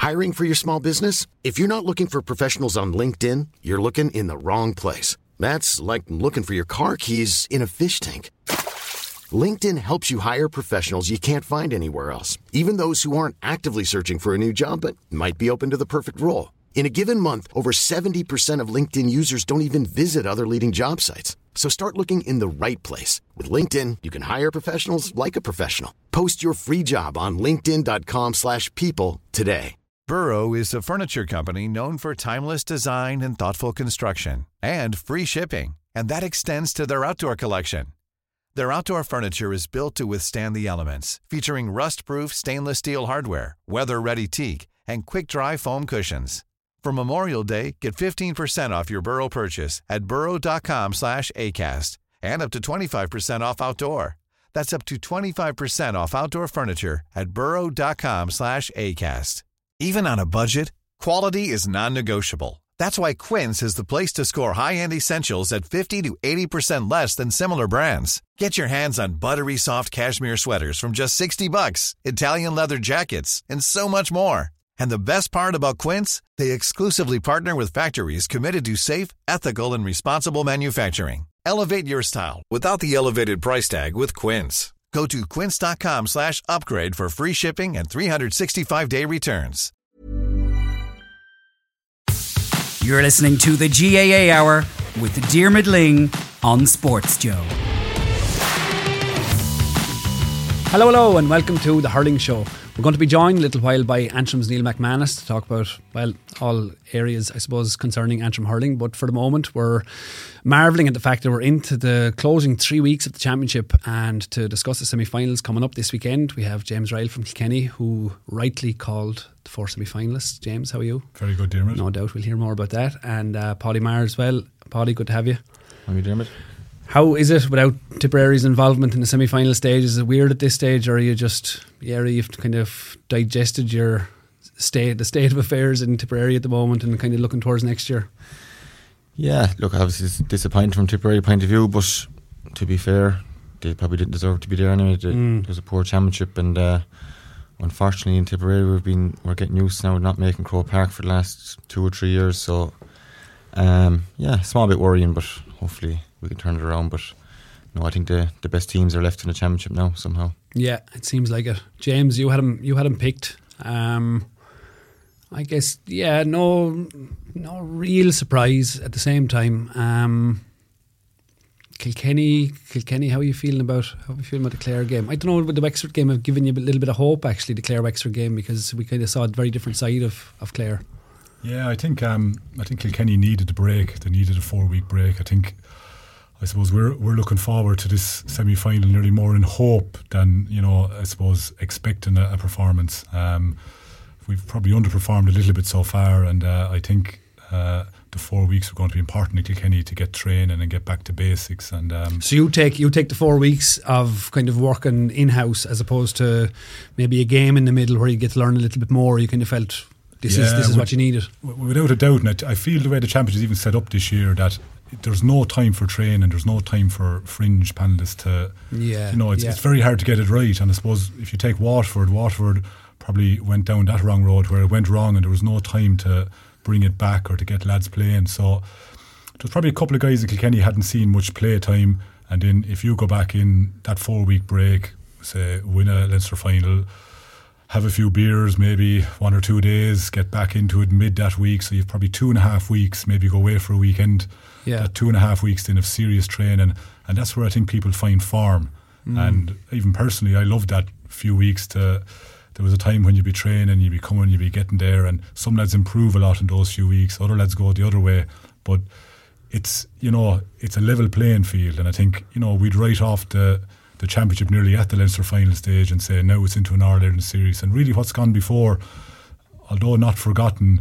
Hiring for your small business? If you're not looking for professionals on LinkedIn, you're looking in the wrong place. That's like looking for your car keys in a fish tank. LinkedIn helps you hire professionals you can't find anywhere else, even those who aren't actively searching for a new job but might be open to the perfect role. In a given month, over 70% of LinkedIn users don't even visit other leading job sites. So start looking in the right place. With LinkedIn, you can hire professionals like a professional. Post your free job on linkedin.com/people today. Burrow is a furniture company known for timeless design and thoughtful construction and free shipping, and that extends to their outdoor collection. Their outdoor furniture is built to withstand the elements, featuring rust-proof stainless steel hardware, weather-ready teak, and quick-dry foam cushions. For Memorial Day, get 15% off your Burrow purchase at burrow.com/ACAST and up to 25% off outdoor. That's up to 25% off outdoor furniture at burrow.com/ACAST. Even on a budget, quality is non-negotiable. That's why Quince is the place to score high-end essentials at 50 to 80% less than similar brands. Get your hands on buttery soft cashmere sweaters from just $60, Italian leather jackets, and so much more. And the best part about Quince, they exclusively partner with factories committed to safe, ethical, and responsible manufacturing. Elevate your style without the elevated price tag with Quince. Go to quince.com/upgrade for free shipping and 365-day returns. You're listening to the GAA Hour with Diarmuid Lyng on Sports Joe. Hello, and welcome to the Hurling Show. We're going to be joined a little while by Antrim's Neil McManus to talk about, well, all areas, I suppose, concerning Antrim hurling. But for the moment, we're marvelling at the fact that we're into the closing 3 weeks of the championship, and to discuss the semi-finals coming up this weekend, we have James Ryle from Kilkenny, who rightly called the 4 semi-finalists. James, how are you? Very good, Diarmuid. No doubt we'll hear more about that. And Paddy Maher as well. Paddy, good to have you. How are you, Diarmuid? How is it without Tipperary's involvement in the semi-final stage? Is it weird at this stage, or are you just, you've kind of digested the state of affairs in Tipperary at the moment and kind of looking towards next year? Yeah, look, obviously it's disappointing from Tipperary point of view, but to be fair, they probably didn't deserve to be there anyway. It was a poor championship, and unfortunately in Tipperary we're getting used now to not making Croke Park for the last 2 or 3 years. So small bit worrying, but hopefully we can turn it around. But no, I think the best teams are left in the championship now somehow. Yeah, it seems like it. James, you had him picked. I guess, no real surprise at the same time. Kilkenny, how are you feeling about the Clare game? I don't know, with the Wexford game, I've given you a little bit of hope actually, the Clare Wexford game, because we kind of saw a very different side of Clare. Yeah, I think Kilkenny needed a break. They needed a 4-week break. I suppose we're looking forward to this semi-final nearly more in hope than, I suppose, expecting a performance. We've probably underperformed a little bit so far, and I think the 4 weeks are going to be important in Kilkenny to get training and get back to basics. And so you take the 4 weeks of kind of working in-house as opposed to maybe a game in the middle where you get to learn a little bit more. You kind of felt this is what you needed. Without a doubt, and I feel the way the championship is even set up this year, that there's no time for training, there's no time for fringe panellists to, it's very hard to get it right. And I suppose if you take Waterford probably went down that wrong road where it went wrong and there was no time to bring it back or to get lads playing. So there's probably a couple of guys in Kilkenny hadn't seen much play time, and then if you go back in that 4-week break, say win a Leinster final, have a few beers, maybe 1 or 2 days, get back into it mid that week, so you've probably 2.5 weeks, maybe go away for a weekend. That 2.5 weeks then of serious training, and that's where I think people find form. And even personally, I loved that few weeks. There was a time when you'd be training, you'd be coming, you'd be getting there, and some lads improve a lot in those few weeks, other lads go the other way. But it's a level playing field, and I think we'd write off the championship nearly at the Leinster final stage and say now it's into an All-Ireland series. And really what's gone before, although not forgotten,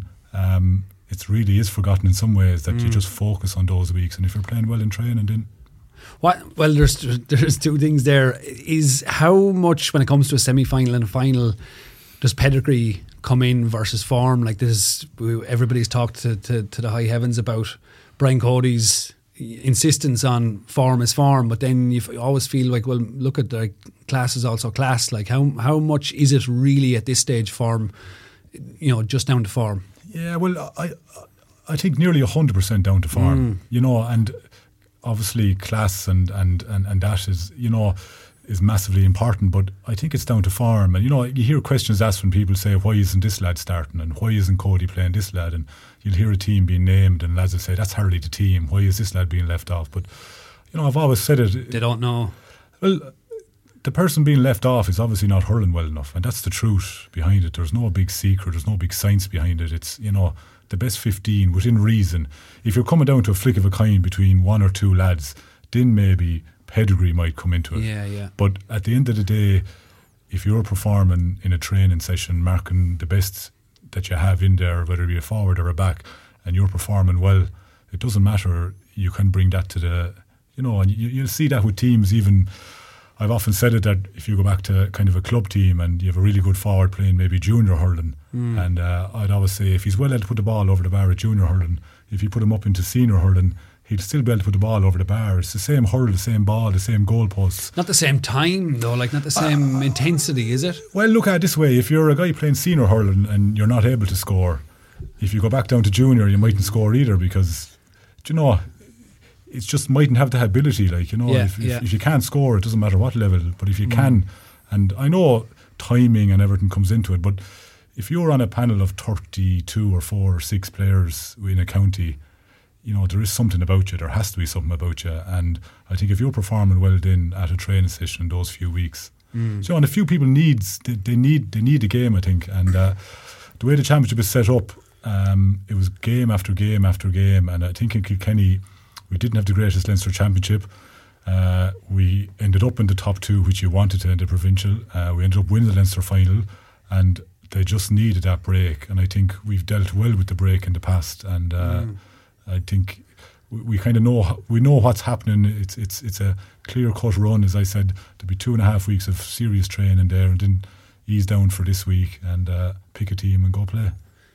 it really is forgotten in some ways, that you just focus on those weeks, and if you're playing well in training, then well, there's 2 things there. Is how much, when it comes to a semi-final and a final, does pedigree come in versus form? Like everybody's talked to the high heavens about Brian Cody's insistence on form is form, but then you always feel like, well, look at the class is also class. Like how much is it really at this stage form just down to form? Yeah, well, I think nearly 100% down to form, and obviously class and that is massively important, but I think it's down to form. And you hear questions asked when people say, why isn't this lad starting, and why isn't Cody playing this lad, and you'll hear a team being named and lads will say, that's hardly the team, why is this lad being left off? But I've always said it, they don't know. Well, the person being left off is obviously not hurling well enough, and that's the truth behind it. There's no big secret, there's no big science behind it. It's the best 15 within reason. If you're coming down to a flick of a coin between one or two lads, then maybe pedigree might come into it. Yeah. But at the end of the day, if you're performing in a training session, marking the best that you have in there, whether it be a forward or a back, and you're performing well, it doesn't matter. You can bring that to the, and you'll see that with teams. Even I've often said it, that if you go back to kind of a club team and you have a really good forward playing maybe junior hurling, and I'd always say if he's well able to put the ball over the bar at junior hurling, if you put him up into senior hurling, he'd still be able to put the ball over the bar. It's the same hurl, the same ball, the same goalposts. Not the same time though, not the same intensity, is it? Well, look at it this way. If you're a guy playing senior hurling and you're not able to score, if you go back down to junior, you mightn't score either, because it just mightn't have the ability. If you can't score, it doesn't matter what level, but if you can, and I know timing and everything comes into it, but if you're on a panel of 32 or 4 or 6 players in a county, there is something about you. There has to be something about you. And I think if you're performing well then at a training session in those few weeks, and a few people need the game, I think. And the way the championship is set up, it was game after game after game. And I think in Kilkenny, we didn't have the greatest Leinster championship. We ended up in the top 2, which you wanted to, in the provincial. We ended up winning the Leinster final, and they just needed that break. And I think we've dealt well with the break in the past. And I think we kind of know what's happening. It's a clear-cut run. As I said, there'll be 2.5 weeks of serious training there, and then ease down for this week and pick a team and go play.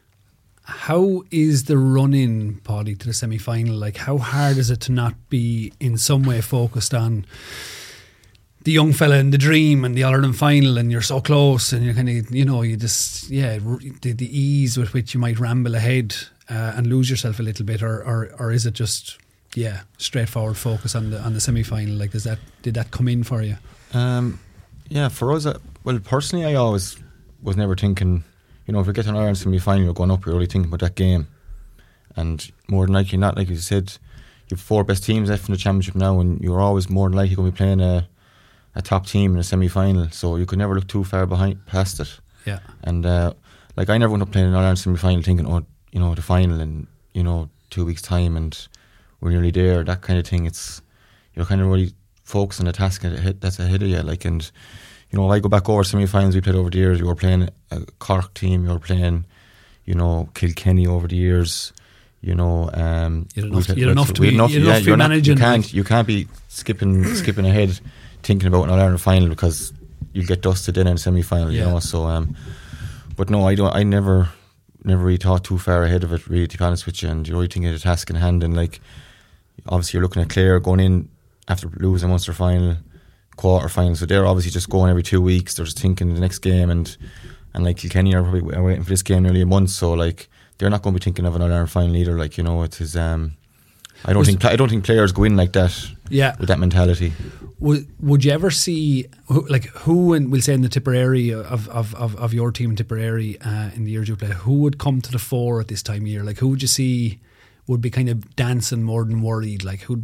How is the run-in, Paddy, to the semi-final? How hard is it to not be in some way focused on the young fella in the dream and the All-Ireland final, and you're so close, and you're kind of, the ease with which you might ramble ahead and lose yourself a little bit, or is it just straightforward focus on the semi-final? Did that come in for you? For us, personally, I always was never thinking, if you get an Ireland semi-final, you're going up, you're only thinking about that game. And more than likely not, like you said, you have 4 best teams left in the championship now, and you're always more than likely going to be playing a top team in a semi-final, so you could never look too far past it. Yeah. And I never went up playing an Ireland semi-final thinking, the final in 2 weeks' time and we're nearly there, that kind of thing. It's, you're kind of really focused on the task that's ahead of you. And I go back over semi-finals we played over the years. You were playing a Cork team, you were playing Kilkenny over the years. You had enough to be managing. You can't be skipping ahead thinking about an All-Ireland final, because you'll get dusted in a semi-final. So but no, I never really thought too far ahead of it, really, to be honest with you. And you're really thinking of the task in hand, and obviously you're looking at Clare going in after losing Munster final, quarter final, so they're obviously just going every 2 weeks. They're just thinking the next game, and Kilkenny are probably waiting for this game nearly a month, so they're not going to be thinking of an All-Ireland final either. It is. I don't think players go in like that. Yeah. With that mentality. Would you ever see who, and we'll say in the Tipperary of your team in Tipperary in the years you play, who would come to the fore at this time of year? Who would you see would be kind of dancing more than worried? Who'd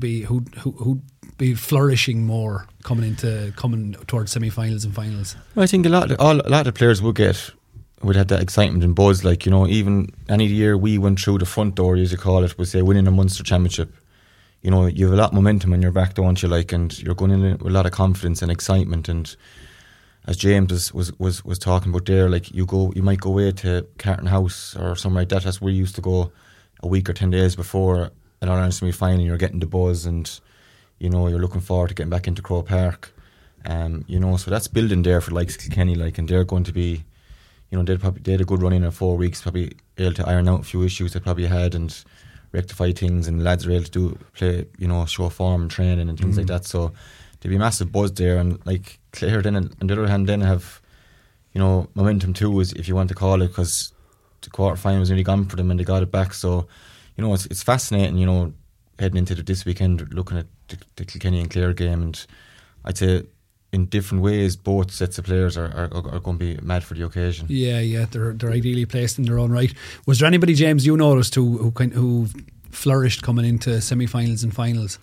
be flourishing more coming towards semi-finals and finals? Well, I think a lot of players would have that excitement and buzz. Even any year we went through the front door, as you call it, was say winning a Munster championship. You have a lot of momentum in your back, don't you? And you're going in with a lot of confidence and excitement. And as James was talking about there, you might go away to Carton House or something like that. That's where you used to go a week or 10 days before an All-Ireland semi-final. You're getting the buzz, and you're looking forward to getting back into Croke Park. So that's building there for Kilkenny, and they're going to be, they had a good run in 4 weeks, probably able to iron out a few issues they probably had and rectify things, and lads are able to play, show form and training and things like that. So there'll be a massive buzz there, and Clare then on the other hand then have, momentum too, is if you want to call it, because the quarter final was nearly gone for them and they got it back. So, you know, it's fascinating, you know, heading into this weekend, looking at the Kilkenny and Clare game, and I'd say in different ways both sets of players are going to be mad for the occasion. Yeah, they're ideally placed in their own right. Was there anybody, James, you noticed who flourished coming into semi-finals and finals?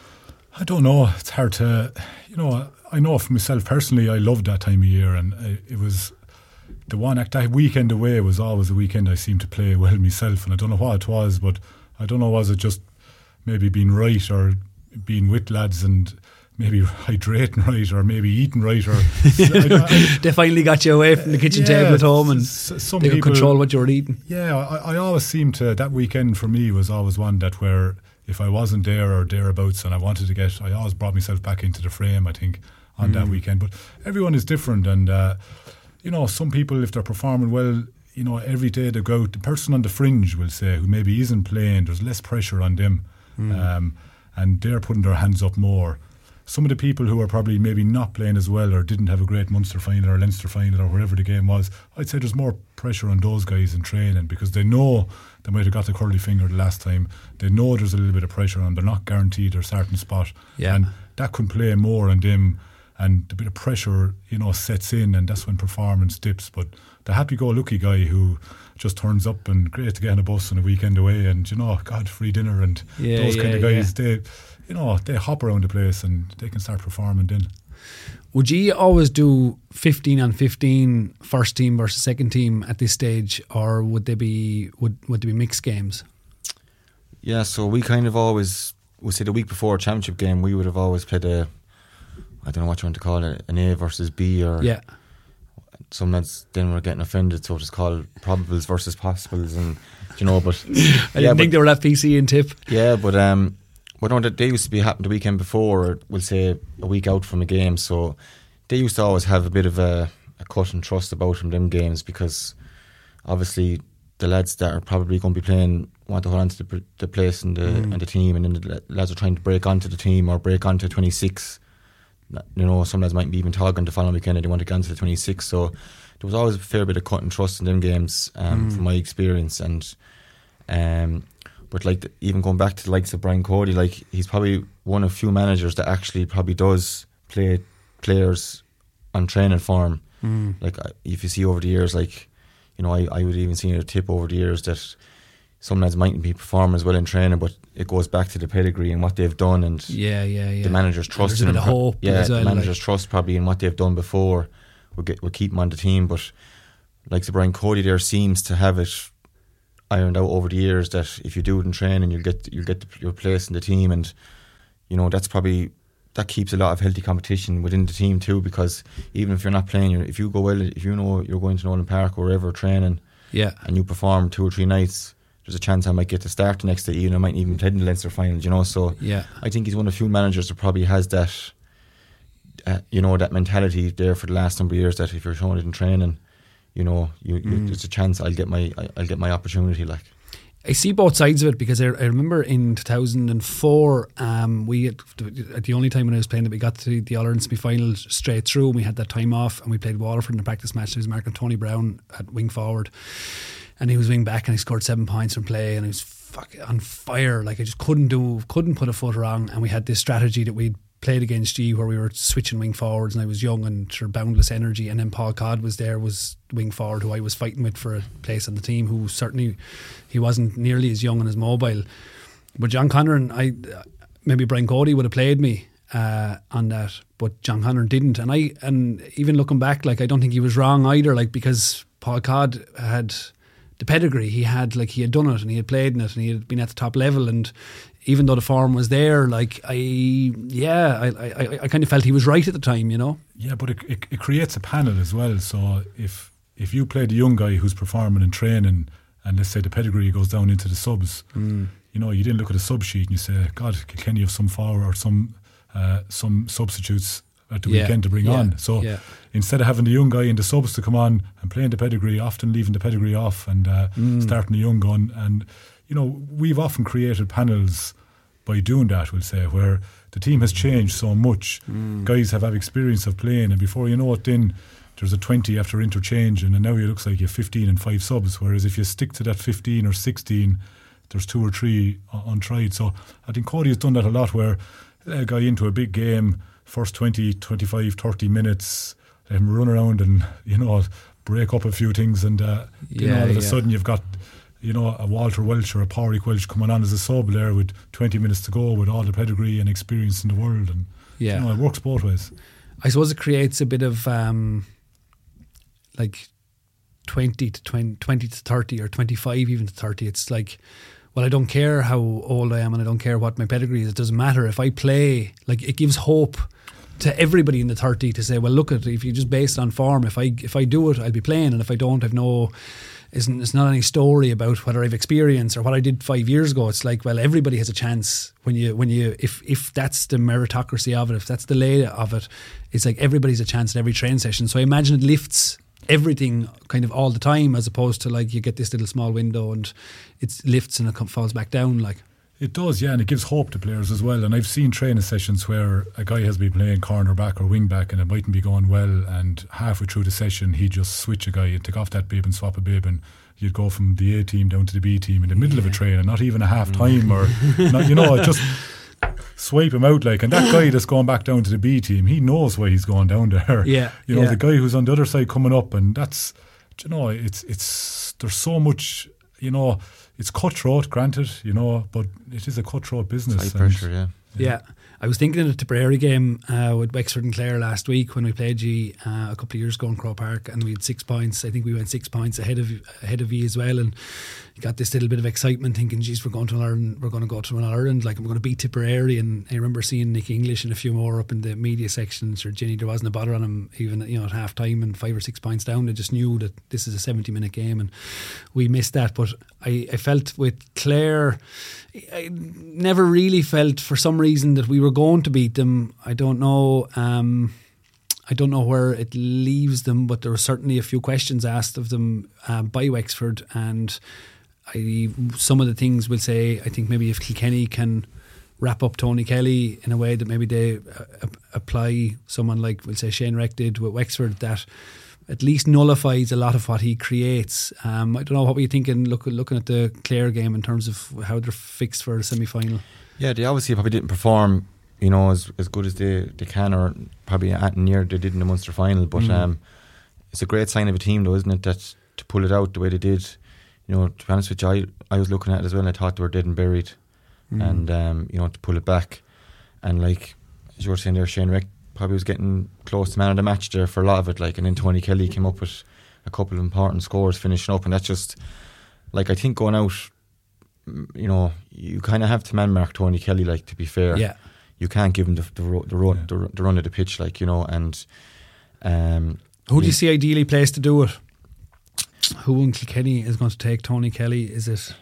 I don't know. It's hard to, you know, I know for myself personally, I loved that time of year, and it was the one that weekend away was always a weekend I seemed to play well myself, and I don't know what it was, but I don't know, was it just maybe being right or being with lads and maybe hydrating right or maybe eating right, or they finally got you away from the kitchen table at home and they could control what you were eating. Yeah, I always seemed to, that weekend for me was always one that where if I wasn't there or thereabouts and I wanted to get, I always brought myself back into the frame, I think, on that weekend. But everyone is different, and you know, some people, if they're performing well, you know, every day they go out, the person on the fringe, will say, who maybe isn't playing, there's less pressure on them, and they're putting their hands up more. Some of the people who are probably maybe not playing as well or didn't have a great Munster final or Leinster final or wherever the game was, I'd say there's more pressure on those guys in training, because they know they might have got the curly finger the last time. They know there's a little bit of pressure on. They're not guaranteed their starting spot, and that can play more on them, and a bit of pressure, you know, sets in, and that's when performance dips. But the happy-go-lucky guy who just turns up and great to get on a bus on a weekend away and, you know, God, free dinner and those kind of guys, they, you know, they hop around the place and they can start performing then. Would you always do 15 on 15 first team versus second team at this stage, or would they be mixed games? Yeah, so we kind of always, we say the week before a championship game, we would have always played I don't know what you want to call it, an A versus B, or some lads then were getting offended, so it's called probables versus possibles, and you know, but I didn't think they were that PC and tip. Yeah, but no, they used to be happening the weekend before, or we'll say a week out from a game, so they used to always have a bit of a cut and trust about them games, because obviously the lads that are probably going to be playing want to hold on to the place and the team, and then the lads are trying to break onto the team or break onto 26. You know, some lads might be even talking the following weekend and they want to get onto the 26, so there was always a fair bit of cut and trust in them games, from my experience. And but like even going back to the likes of Brian Cody, like he's probably one of few managers that actually probably does play players on training form. Like if you see over the years, like, you know, I would even see a tip over the years that some lads mightn't be performing as well in training, but it goes back to the pedigree and what they've done, and the manager's trust in them. Hope the manager's trust probably in what they've done before will keep them on the team. But like the Brian Cody there seems to have it ironed out over the years that if you do it in training, you'll get your place in the team, and you know that keeps a lot of healthy competition within the team too, because even if you're not playing, if you go well, if you know you're going to Nolan Park or wherever training, and you perform 2 or 3 nights, there's a chance I might get to start the next day, even I might even play in the Leinster finals, you know. So I think he's one of the few managers that probably has that, you know, that mentality there for the last number of years, that if you're showing it in training, you know, there's a chance I'll get my opportunity. Like, I see both sides of it, because I remember in 2004, we at the only time when I was playing that we got to the All-Ireland semi-final straight through, and we had that time off, and we played Waterford in a practice match. There was marking Tony Brown at wing forward, and he was wing back, and he scored 7 points from play, and he was on fire. Like, I just couldn't put a foot wrong. And we had this strategy that we'd played against G, where we were switching wing forwards, and I was young and sure boundless energy, and then Paul Codd was wing forward, who I was fighting with for a place on the team, who certainly he wasn't nearly as young and as mobile. But John Conner and maybe Brian Cody would have played me on that, but John Conner didn't, and even looking back, like, I don't think he was wrong either, like, because Paul Codd had the pedigree, he had done it, and he had played in it, and he had been at the top level, and even though the form was there, like, I kind of felt he was right at the time, you know. Yeah, but it creates a panel as well. So if you play the young guy who's performing and training, and let's say the pedigree goes down into the subs, you know, you didn't look at a sub sheet and you say, God, can you have some forward or some substitutes at the weekend to bring on? So instead of having the young guy in the subs to come on and playing the pedigree, often leaving the pedigree off and starting the young gun, and you know, we've often created panels by doing that, we'll say, where the team has changed so much. Guys have had experience of playing, and before you know it, then there's a 20 after interchange, and now it looks like you have 15 and 5 subs, whereas if you stick to that 15 or 16, there's 2 or 3 untried. So I think Cody has done that a lot, where a guy into a big game, first 20, 25, 30 minutes, let him run around and, break up a few things, and all of a sudden you've got, a Walter Welch or a Pádraig Welch coming on as a sub there with 20 minutes to go, with all the pedigree and experience in the world, and it works both ways. I suppose it creates a bit of 20 to 30 or 25 even to 30. It's like, well, I don't care how old I am and I don't care what my pedigree is. It doesn't matter. If I play, it gives hope to everybody in the 30 to say, well, look at, if you just based on form, if I do it, I'll be playing, and if I don't, it's not any story about whether I've experienced or what I did 5 years ago. It's like, well, everybody has a chance if that's the meritocracy of it, if that's the lay of it, it's like everybody's a chance at every train session. So I imagine it lifts everything kind of all the time, as opposed to you get this little small window and it lifts and it falls back down. It does, yeah, and it gives hope to players as well. And I've seen training sessions where a guy has been playing cornerback or wing back and it mightn't be going well, and halfway through the session he'd just switch a guy and take off that bib and swap a bib, and you'd go from the A team down to the B team in the middle of a train, and not even a half time or not, just swipe him out and that guy that's going back down to the B team, he knows why he's going down there. The guy who's on the other side coming up, and that's, it's there's so much, it's cutthroat, granted, but it is a cutthroat business. High pressure, yeah. I was thinking of the Tipperary game with Wexford and Clare last week when we played you a couple of years ago in Croke Park, and we had 6 points. I think we went 6 points ahead of you as well, and you got this little bit of excitement thinking, geez, we're going to Ireland, we're going to go to Ireland, we're going to beat Tipperary. And I remember seeing Nick English and a few more up in the media section. Sir Ginny, there wasn't a bother on him even at half time, and 5 or 6 points down. They just knew that this is a 70-minute game, and we missed that. But I felt with Clare, I never really felt for some reason that we were going to beat them. I don't know where it leaves them, but there were certainly a few questions asked of them by Wexford, and some of the things will say, I think maybe if Kilkenny can wrap up Tony Kelly in a way that maybe they apply someone like, we'll say, Shane Wreck did with Wexford, that at least nullifies a lot of what he creates. I don't know, what were you thinking looking at the Clare game in terms of how they're fixed for the semi-final? Yeah, they obviously probably didn't perform as good as they can, or probably at near they did in the Munster final, but it's a great sign of a team though, isn't it, that to pull it out the way they did. To be honest with you, I was looking at it as well, and I thought they were dead and buried, and to pull it back, and as you were saying there, Shane Wreck probably was getting close to man of the match there for a lot of it, and then Tony Kelly came up with a couple of important scores finishing up, and that's just I think going out, you kind of have to man mark Tony Kelly, to be fair. Yeah. You can't give him the run of the pitch, and who do you see ideally placed to do it? Who in Kilkenny is going to take Tony Kelly? Is it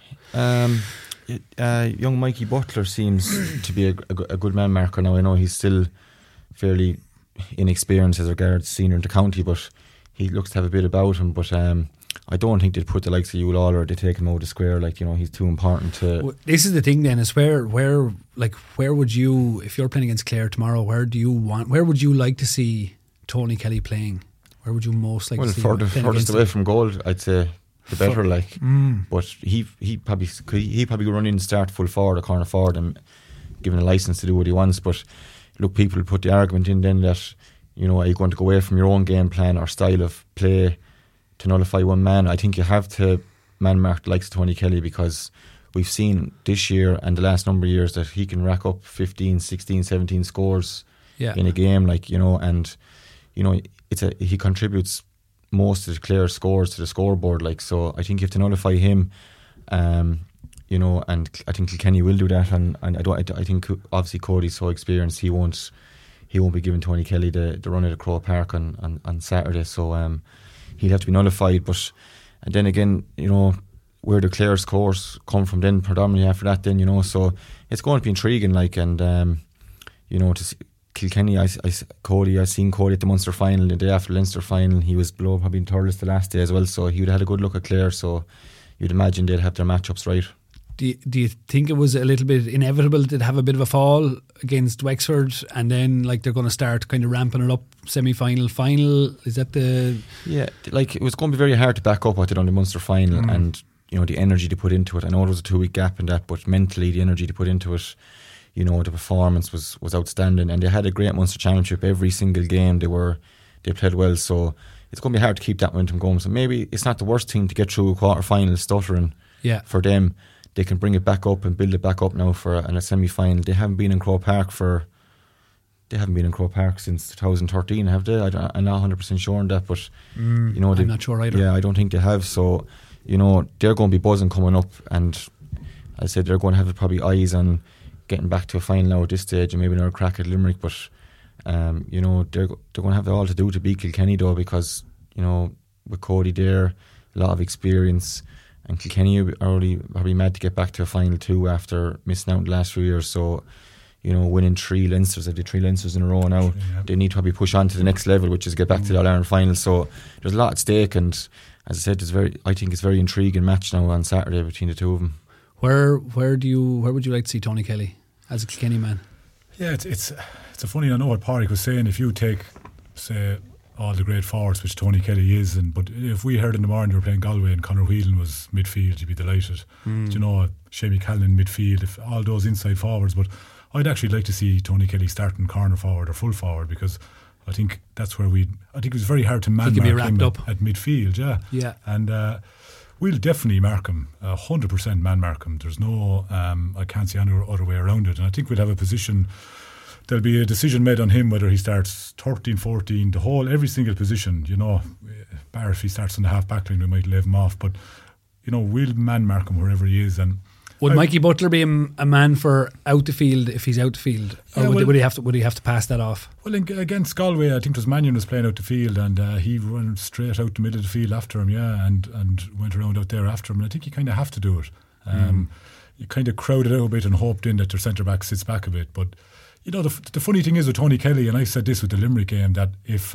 young Mikey Butler seems to be a good man marker now. I know he's still fairly inexperienced as regards senior in the county, but he looks to have a bit about him. But I don't think they'd put the likes of Hugh Lawler, they take him out of the square. He's too important to. Well, this is the thing then, is where would you, if you're playing against Clare tomorrow, where would you like to see Tony Kelly playing? Where would you most like to see him? Furthest away from goal, I'd say the better. But he probably run in and start full forward or corner forward and given a license to do what he wants. But look, people put the argument in then that are you going to go away from your own game plan or style of play to nullify one man? I think you have to man mark the likes of Tony Kelly, because we've seen this year and the last number of years that he can rack up 15, 16, 17 scores in a game, and he contributes most of the Clare scores to the scoreboard, so I think you have to nullify him, and I think Kilkenny will do that, and I think obviously Cody's so experienced, he won't be giving Tony Kelly the run at the Croke Park on Saturday, so he'll have to be nullified. But and then again, where the Clare scores come from then predominantly after that, then so it's going to be intriguing, and to see Kilkenny, I seen Cody at the Munster final, the day after the Leinster final, he was below probably in third the last day as well, so he would have had a good look at Clare, so you'd imagine they'd have their matchups right. Do you think it was a little bit inevitable to have a bit of a fall against Wexford, and then like they're going to start kind of ramping it up, semi-final, final? Is that the... Yeah, like it was going to be very hard to back up what they did on the Munster final, and you know, the energy to put into it. I know there was a 2-week gap in that, but mentally the energy to put into it, you know, the performance was outstanding, and they had a great Munster Championship. Every single game they played well, so it's going to be hard to keep that momentum going. So maybe it's not the worst thing to get through a quarter-final stuttering for them. They can bring it back up and build it back up now for a semi-final. They haven't been in Croke Park since 2013, have they? I'm not 100% sure on that, but you know, I'm not sure either. Yeah, I don't think they have. So you know, they're going to be buzzing coming up, and I said they're going to have probably eyes on getting back to a final now at this stage, and maybe another crack at Limerick. But you know, they're going to have it all to do to beat Kilkenny though, because you know, with Cody there, a lot of experience. And Kilkenny are already probably mad to get back to a final too after missing out the last few years. So, you know, winning 3 Leinsters, they did 3 Leinsters in a row now. They need to probably push on to the next level, which is get back to the All-Ireland final. So there's a lot at stake, and as I said, I think it's a very intriguing match now on Saturday between the two of them. Where would you like to see Tony Kelly as a Kilkenny man? Yeah, it's a funny. I know what Pádraig was saying. If you take, say, all the great forwards, which Tony Kelly is, but if we heard in the morning we were playing Galway and Conor Whelan was midfield, you'd be delighted. You know, Shamie Callan midfield, if all those inside forwards. But I'd actually like to see Tony Kelly starting corner forward or full forward, because I think that's where I think it was very hard to man mark him at midfield. Yeah. And we'll definitely mark him, 100% man mark him. There's no, I can't see any other way around it. And I think we'll have a position. There'll be a decision made on him whether he starts 13, 14, every single position, you know. Bar if he starts on the half back line, we might leave him off, but you know, we'll man mark him wherever he is. And would Mikey Butler be a man for out the field if he's out the field, or would he have to pass that off? Well, against Galway, I think it was Mannion was playing out the field, and he ran straight out the middle of the field after him, and went around out there after him. And I think you kind of have to do it. You kind of crowd it out a bit and hoped in that their centre back sits back a bit, but. You know, the funny thing is with Tony Kelly, and I said this with the Limerick game, that if,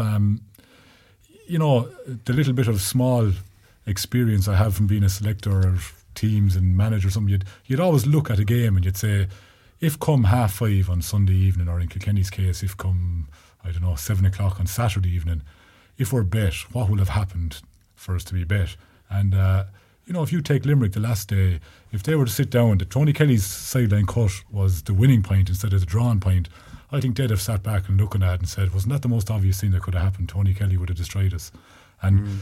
you know, the little bit of small experience I have from being a selector of teams and manager or something, you'd always look at a game and you'd say, if come 5:30 on Sunday evening, or in Kilkenny's case, if come, 7 o'clock on Saturday evening, if we're bet, what will have happened for us to be bet? And, you know, if you take Limerick the last day, if they were to sit down, Tony Kelly's sideline cut was the winning point instead of the drawn point, I think they'd have sat back and looking at it and said, wasn't that the most obvious thing that could have happened? Tony Kelly would have destroyed us. And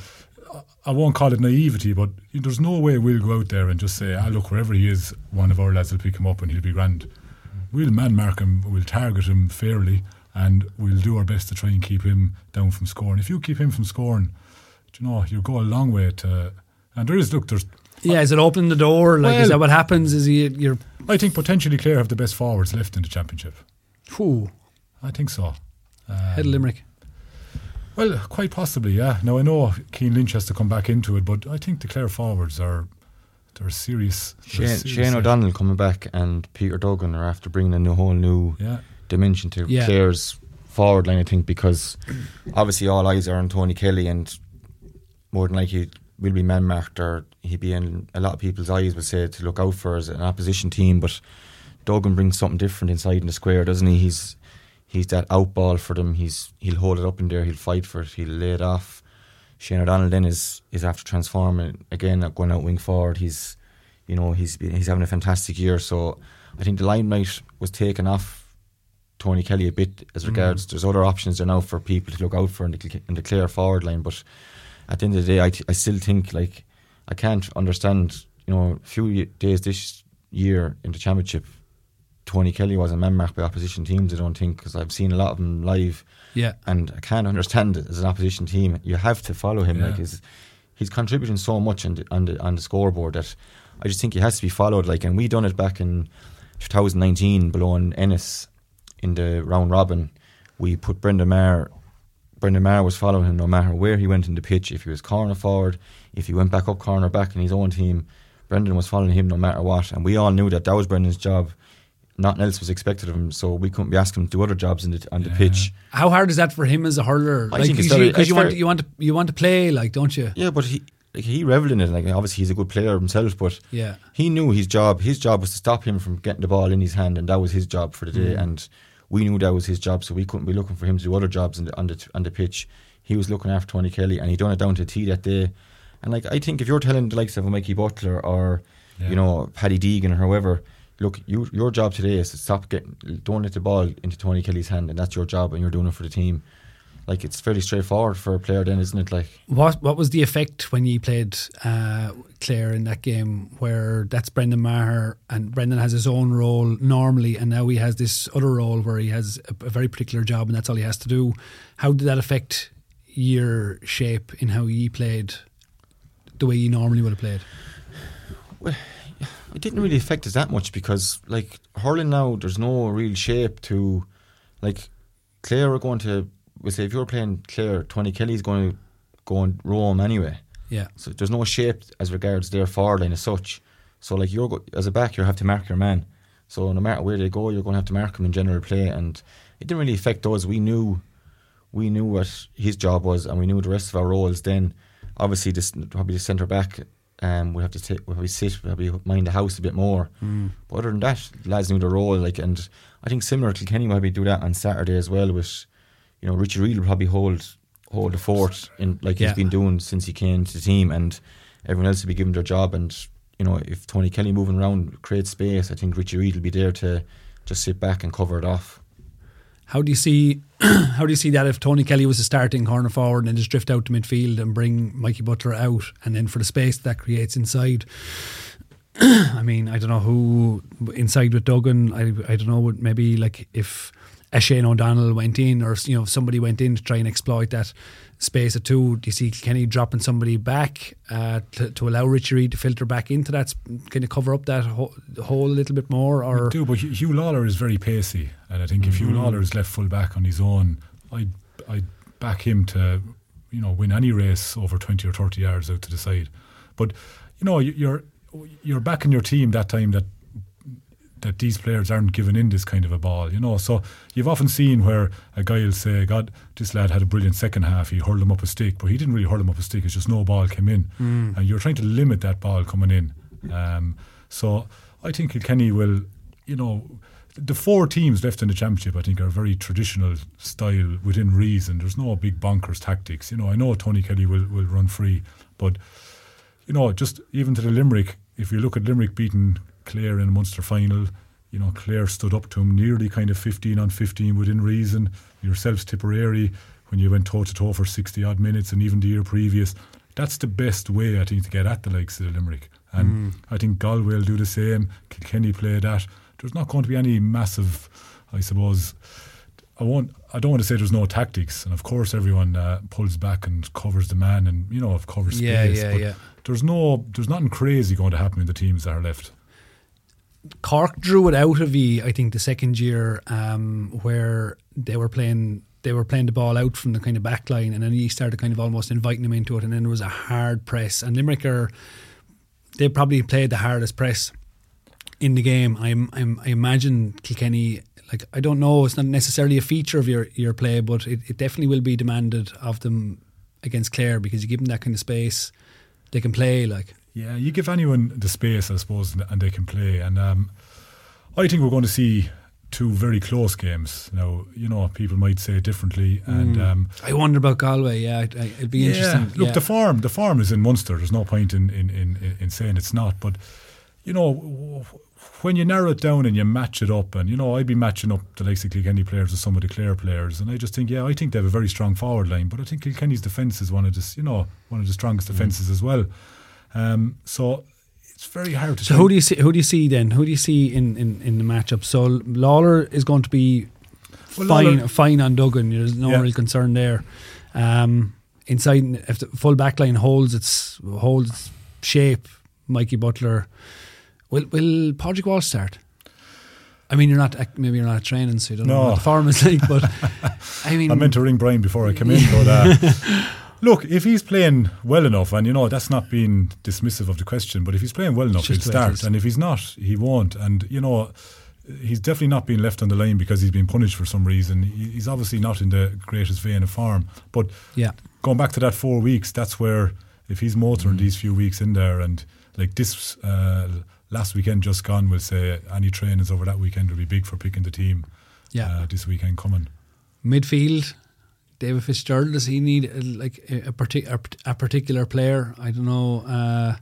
I won't call it naivety, but there's no way we'll go out there and just say, look, wherever he is, one of our lads will pick him up and he'll be grand. We'll man mark him, we'll target him fairly, and we'll do our best to try and keep him down from scoring. If you keep him from scoring, you know, you'll go a long way to... And there's... is it opening the door? Is that what happens? I think potentially Clare have the best forwards left in the championship. Ooh. I think so. Head of Limerick. Well, quite possibly, yeah. Now I know Cian Lynch has to come back into it, but I think the Clare forwards they're serious. Shane O'Donnell coming back and Peter Duggan are after bringing in a whole new dimension to Clare's forward line, I think, because obviously all eyes are on Tony Kelly, and more than likely will be man marked, or he'd be in a lot of people's eyes would say to look out for as an opposition team. But Duggan brings something different inside in the square, doesn't he? He's that out ball for them. He'll hold it up in there, he'll fight for it, he'll lay it off. Shane O'Donnell then is after transforming again, going out wing forward. He's having a fantastic year. So I think the limelight was taken off Tony Kelly a bit as regards there's other options there now for people to look out for in the Clare forward line. But at the end of the day, I still think, like, I can't understand, you know, a few days this year in the championship, Tony Kelly wasn't man marked by opposition teams, I don't think, because I've seen a lot of them live, and I can't understand it as an opposition team. You have to follow him, like he's contributing so much on the scoreboard that I just think he has to be followed. Like, and we done it back in 2019 below Ennis in the round robin. We put Brendan Maher was following him no matter where he went in the pitch. If he was corner forward, if he went back up corner back in his own team, Brendan was following him no matter what, and we all knew that was Brendan's job. Nothing else was expected of him, so we couldn't be asking him to do other jobs on the pitch. How hard is that for him as a hurler? I think it's because you want to play, like, don't you? Yeah, but he revelled in it. Like, obviously he's a good player himself, but he knew his job. His job was to stop him from getting the ball in his hand, and that was his job for the day. And we knew that was his job, so we couldn't be looking for him to do other jobs on the pitch. He was looking after Tony Kelly, and he done it down to a T that day. And like, I think if you're telling the likes of a Mikey Butler or you know, Paddy Deegan or whoever, look, your job today is to don't let the ball into Tony Kelly's hand, and that's your job, and you're doing it for the team. Like, it's fairly straightforward for a player then, isn't it? Like, what was the effect when you played Clare in that game, where that's Brendan Maher, and Brendan has his own role normally, and now he has this other role where he has a very particular job and that's all he has to do. How did that affect your shape in how you played the way you normally would have played? Well, it didn't really affect us that much, because like, hurling now, there's no real shape to, like, Clare are going to, we'll say if you're playing Clare, Tony Kelly's going to go and roam anyway. Yeah. So there's no shape as regards their forward line as such. So like, as a back, you have to mark your man. So no matter where they go, you're going to have to mark them in general play, and it didn't really affect us. We knew what his job was, and we knew the rest of our roles. Then obviously probably the centre back, we have to sit, we have to mind the house a bit more. But other than that, lads knew the role. Like, and I think similar to Kilkenny will probably do that on Saturday as well, with, you know, Richie Reid will probably hold the fort in, like he's been doing since he came to the team, and everyone else will be given their job. And you know, if Tony Kelly moving around creates space, I think Richie Reid will be there to just sit back and cover it off. How do you see that if Tony Kelly was a starting corner forward and then just drift out to midfield and bring Mikey Butler out, and then for the space that creates inside? I mean, I don't know who inside with Duggan. I don't know, maybe like if Shane O'Donnell went in, or you know, somebody went in to try and exploit that space at two. Do you see Kenny dropping somebody back to allow Richie Reid to filter back into that, kind of cover up that hole a little bit more? Or do, but Hugh Lawler is very pacey, and I think if Hugh Lawler is left full back on his own, I'd back him to, you know, win any race over 20 or 30 yards out to the side. But you know, you're backing your team that time that these players aren't giving in this kind of a ball, you know. So you've often seen where a guy will say, God, this lad had a brilliant second half, he hurled him up a stick, but he didn't really hurl him up a stick, it's just no ball came in. And you're trying to limit that ball coming in. So I think Kilkenny will, you know, the four teams left in the championship, I think, are very traditional style within reason. There's no big bonkers tactics. You know, I know Tony Kelly will run free, but you know, just even to the Limerick, if you look at Limerick beating Clare in a Munster final, you know, Clare stood up to him nearly kind of 15 on 15 within reason. Yourselves, Tipperary, when you went toe to toe for 60 odd minutes, and even the year previous, that's the best way, I think, to get at the likes of the Limerick. And I think Galway will do the same. Kilkenny play that. There's not going to be any massive, I suppose, I don't want to say there's no tactics, and of course everyone pulls back and covers the man, and you know, covers space. But there's nothing crazy going to happen in the teams that are left. Cork drew it out of you, I think, the second year, where they were playing the ball out from the kind of back line, and then he started kind of almost inviting them into it, and then there was a hard press, and Limerick they probably played the hardest press in the game. I imagine Kilkenny, like, I don't know, it's not necessarily a feature of your play, but it definitely will be demanded of them against Clare, because you give them that kind of space, they can play, like. Yeah, you give anyone the space, I suppose, and they can play. And I think we're going to see two very close games. Now, you know, people might say it differently. And I wonder about Galway. Yeah, it'd be interesting. Look, the form is in Munster. There's no point in saying it's not. But you know, when you narrow it down and you match it up, and you know, I'd be matching up the likes of Kilkenny players with some of the Clare players, and I just think, I think they have a very strong forward line. But I think Kilkenny's defence is one of the strongest defences as well. So it's very hard to. So who do you see then? Who do you see in the matchup? So Lawler is going to be fine on Duggan. There's no real concern there. Inside, if the full back line holds its shape, Mikey Butler, will Padraig Walsh start? I mean, you're not training, so you don't know what the form is like. But I mean, I meant to ring Brian before I came in, but. Look, if he's playing well enough, and you know, that's not being dismissive of the question, but if he's playing well enough, he'll start, and if he's not, he won't. And you know, he's definitely not being left on the line because he's been punished for some reason. He's obviously not in the greatest vein of form. But going back to that 4 weeks, that's where if he's motoring these few weeks in there, and like this last weekend just gone, we'll say any trainings over that weekend will be big for picking the team. This weekend coming. Midfield, David Fitzgerald, does he need a particular player? I don't know.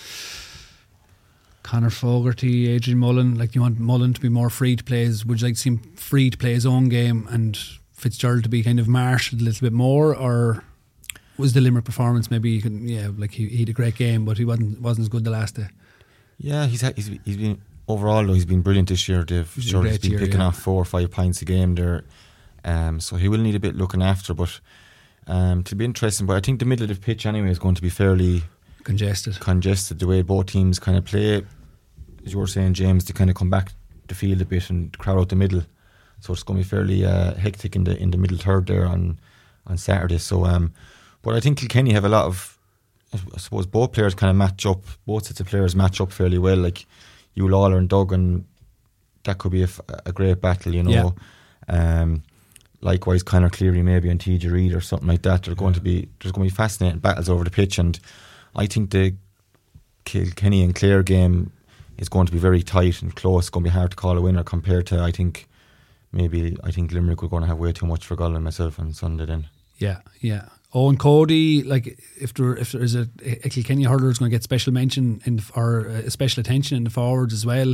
Conor Fogarty, Adrian Mullen. Like, you want Mullen to be more free to play? Would you like to see him free to play his own game and Fitzgerald to be kind of marshalled a little bit more? Or was the Limerick performance maybe he had a great game, but he wasn't as good the last day? Yeah, he's been overall though, he's been brilliant this year. Dave Fitzgerald has been picking off 4 or 5 pints a game there. So he will need a bit looking after, but to be interesting. But I think the middle of the pitch anyway is going to be fairly congested. The way both teams kind of play, as you were saying, James, to kind of come back the field a bit and crowd out the middle. So it's going to be fairly hectic in the middle third there on Saturday. So, but I think Kilkenny have a lot of, I suppose both players kind of match up. Both sets of players match up fairly well. Like Hugh Lawler and Duggan, that could be a great battle, you know. Yeah. Likewise, Conor Cleary maybe and TJ Reid or something like that. There's going to be fascinating battles over the pitch, and I think the Kilkenny and Clare game is going to be very tight and close. It's going to be hard to call a winner compared to I think Limerick were going to have way too much for Galway myself on Sunday then. Yeah. Owen Cody, like if there is a Kilkenny hurler is going to get special mention special attention in the forwards as well.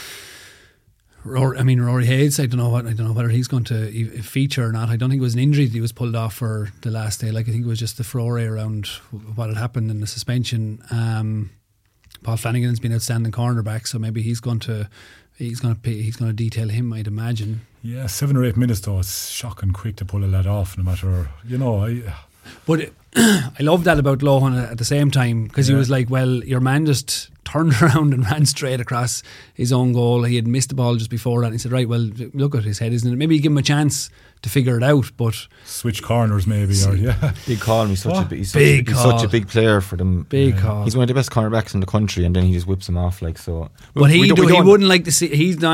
Rory Hayes, I don't know whether he's going to feature or not. I don't think it was an injury that he was pulled off for the last day. Like, I think it was just the furore around what had happened in the suspension. Paul Flanagan's been outstanding cornerback, so maybe he's going to detail him, I'd imagine. Yeah, 7 or 8 minutes though. It's shocking quick to pull a lad off, no matter, you know. But I love that about Lohan at the same time, because he was like, well, your man just turned around and ran straight across his own goal. He had missed the ball just before that, and he said, right, well, look at his head, isn't it? Maybe give him a chance to figure it out, but switch corners maybe, or big call. He's such a big player for them. Big call. He's one of the best cornerbacks in the country, and then he just whips him off like so. But he wouldn't like to see.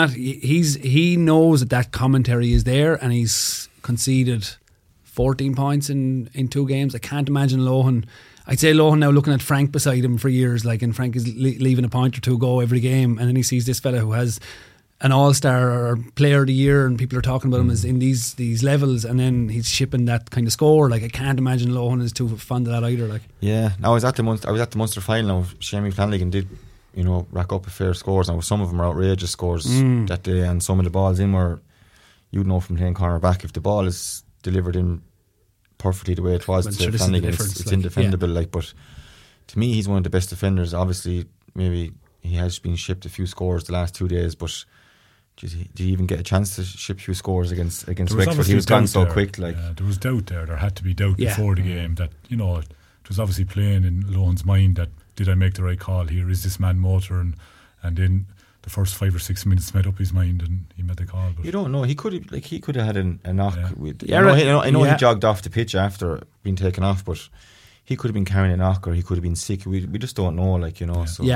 He knows that commentary is there, and he's conceded 14 points in 2 games. I can't imagine Lohan. I'd say Lohan now looking at Frank beside him for years, like, and Frank is leaving a point or two go every game, and then he sees this fella who has an all-star or player of the year, and people are talking about him as in these levels, and then he's shipping that kind of score. Like, I can't imagine Lohan is too fond of that either. Like, yeah, I was at the Munster final. Shamie Flanagan did, you know, rack up a fair scores. Now some of them are outrageous scores that day, and some of the balls in were, you'd know from playing corner back, if the ball is delivered in perfectly the way it was to Flanagan, it's indefendable. Like, but to me, he's one of the best defenders. Obviously, maybe he has been shipped a few scores the last 2 days, but did he even get a chance to ship a few scores against Wexford? He was gone so quick. Like, there was doubt there. There had to be doubt before the game that, you know, it was obviously playing in Lohan's mind that, did I make the right call here? Is this man motoring? And then the first 5 or 6 minutes made up his mind and he made the call. But you don't know. He could have had a knock. I know he jogged off the pitch after being taken off, but he could have been carrying a knock, or he could have been sick. We just don't know, like, you know. So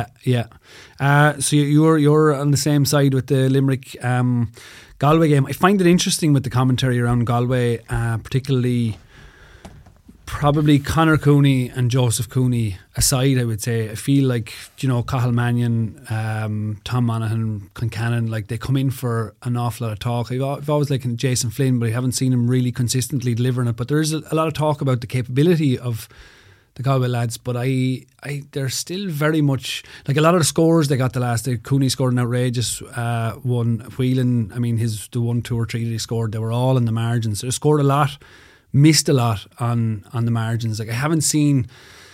so you're on the same side with the Limerick Galway game. I find it interesting with the commentary around Galway, particularly probably Conor Cooney and Joseph Cooney aside. I would say I feel like, you know, Cathal Mannion, Tom Monaghan, Concannon, like, they come in for an awful lot of talk. I've always likened Jason Flynn, but I haven't seen him really consistently delivering it. But there is a lot of talk about the capability of the Galway lads, but they're still very much like a lot of the scores they got the last day. Cooney scored an outrageous one. Whelan, I mean, the 1, 2 or 3 that he scored, they were all in the margins. So they scored a lot, missed a lot on the margins. Like, I haven't seen.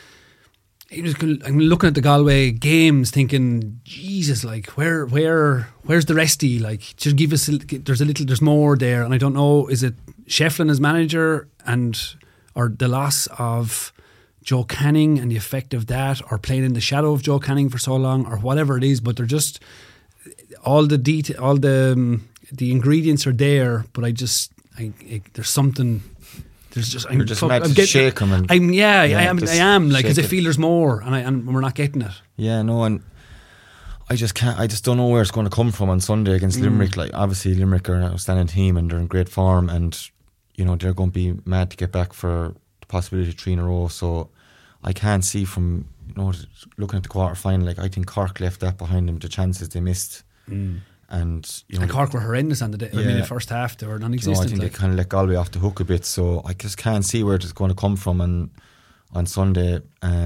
I'm looking at the Galway games, thinking, Jesus, like, where's the resty? Like, just give us. There's more there, and I don't know. Is it Shefflin as manager, or the loss of Joe Canning and the effect of that, or playing in the shadow of Joe Canning for so long, or whatever it is? But they're just all the detail, all the ingredients are there. But there's something. There's just you're just mad to shake them. I am like, because I feel there's more, and we're not getting it. Yeah, no, and I just can't. I just don't know where it's going to come from on Sunday against Limerick. Like, obviously Limerick are an outstanding team and they're in great form, and you know they're going to be mad to get back for the possibility of 3 in a row. So I can't see from, looking at the quarter final, like I think Cork left that behind them, the chances they missed. And Cork were horrendous on the day. I mean, the first half they were non-existent. I think they kind of let Galway off the hook a bit, so I just can't see where it's going to come from on Sunday.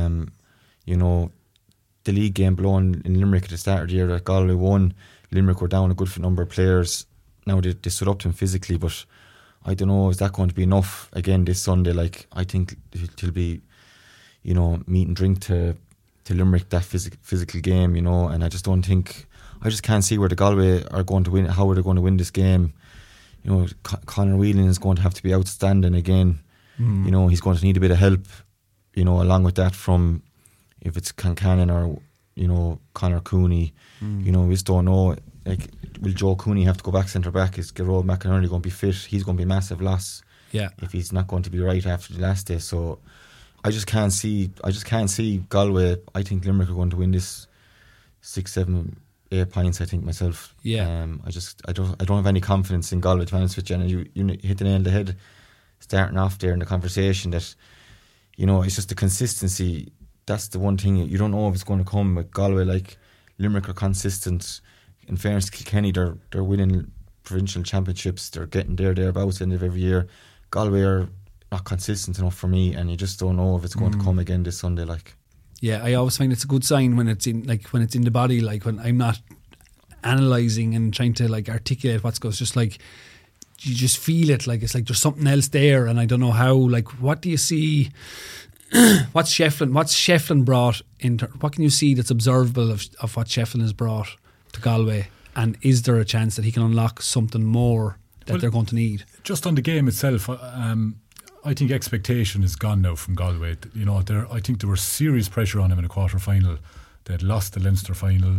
The league game blown in Limerick at the start of the year that Galway won. Limerick were down a good number of players. Now they stood up to him physically, but I don't know, is that going to be enough again this Sunday? Like, I think it'll be, meat and drink to Limerick, that physical game, and I just can't see where the Galway are going to win, how are they going to win this game. Conor Whelan is going to have to be outstanding again. He's going to need a bit of help, along with that from, if it's Concannon or, Conor Cooney, we just don't know. Like, will Joe Cooney have to go back centre back? Is Gerard McInerney going to be fit? He's going to be a massive loss. Yeah. If he's not going to be right after the last day. So I just can't see Galway. I think Limerick are going to win this 6, 7, 8 points, I think, myself. Yeah. I don't have any confidence in Galway, to be honest with you. And you hit the nail on the head starting off there in the conversation that, it's just the consistency. That's the one thing. You don't know if it's going to come with Galway. Like, Limerick are consistent. In fairness, Kilkenny, they're winning provincial championships. They're getting thereabouts end of every year. Galway are not consistent enough for me, and you just don't know if it's going to come again this Sunday. Like, yeah, I always find it's a good sign when it's in the body. Like, when I'm not analysing and trying to like articulate what's going. It's just like you just feel it. Like, it's like there's something else there, and I don't know how. Like, what do you see? What's Shefflin brought into? What can you see that's observable of what Shefflin has brought to Galway, and is there a chance that he can unlock something more that they're going to need? Just on the game itself, I think expectation is gone now from Galway. I think there was serious pressure on him in the quarter final. They had lost the Leinster final.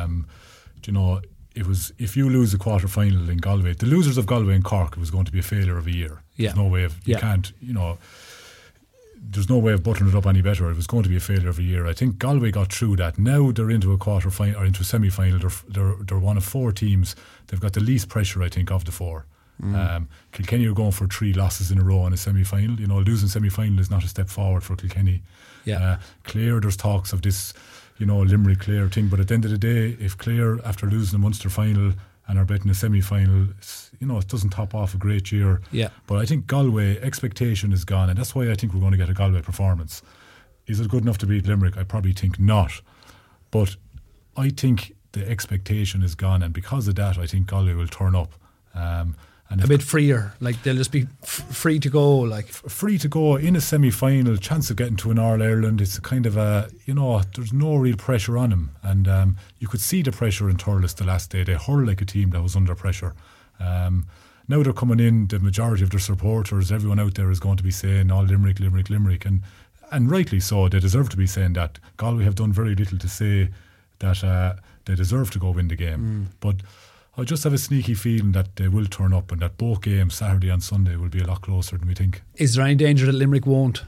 It was, if you lose a quarter final in Galway, the losers of Galway and Cork, it was going to be a failure of a year. There's no way of there's no way of buttering it up any better. It was going to be a failure of a year. I think Galway got through that. Now they're into a quarter final or into a semi-final. They're one of 4 teams. They've got the least pressure, I think, of the 4. Kilkenny are going for 3 losses in a row in a semi-final. Losing semi-final is not a step forward for Kilkenny. Clare, there's talks of this, Limerick Clare thing, but at the end of the day, if Clare, after losing the Munster final and are betting a semi-final, it doesn't top off a great year. But I think Galway, expectation is gone, and that's why I think we're going to get a Galway performance. Is it good enough to beat Limerick? I probably think not. But I think the expectation is gone, and because of that, I think Galway will turn up. And a bit freer, like they'll just be free to go, like free to go in a semi-final, chance of getting to an All-Ireland. It's a kind of there's no real pressure on them, and you could see the pressure in Thurles the last day. They hurled like a team that was under pressure. Now they're coming in, the majority of their supporters, everyone out there is going to be saying, "Oh, Limerick, Limerick, Limerick," and rightly so. They deserve to be saying that. Galway have done very little to say that they deserve to go win the game, but I just have a sneaky feeling that they will turn up, and that both games, Saturday and Sunday, will be a lot closer than we think. Is there any danger that Limerick won't?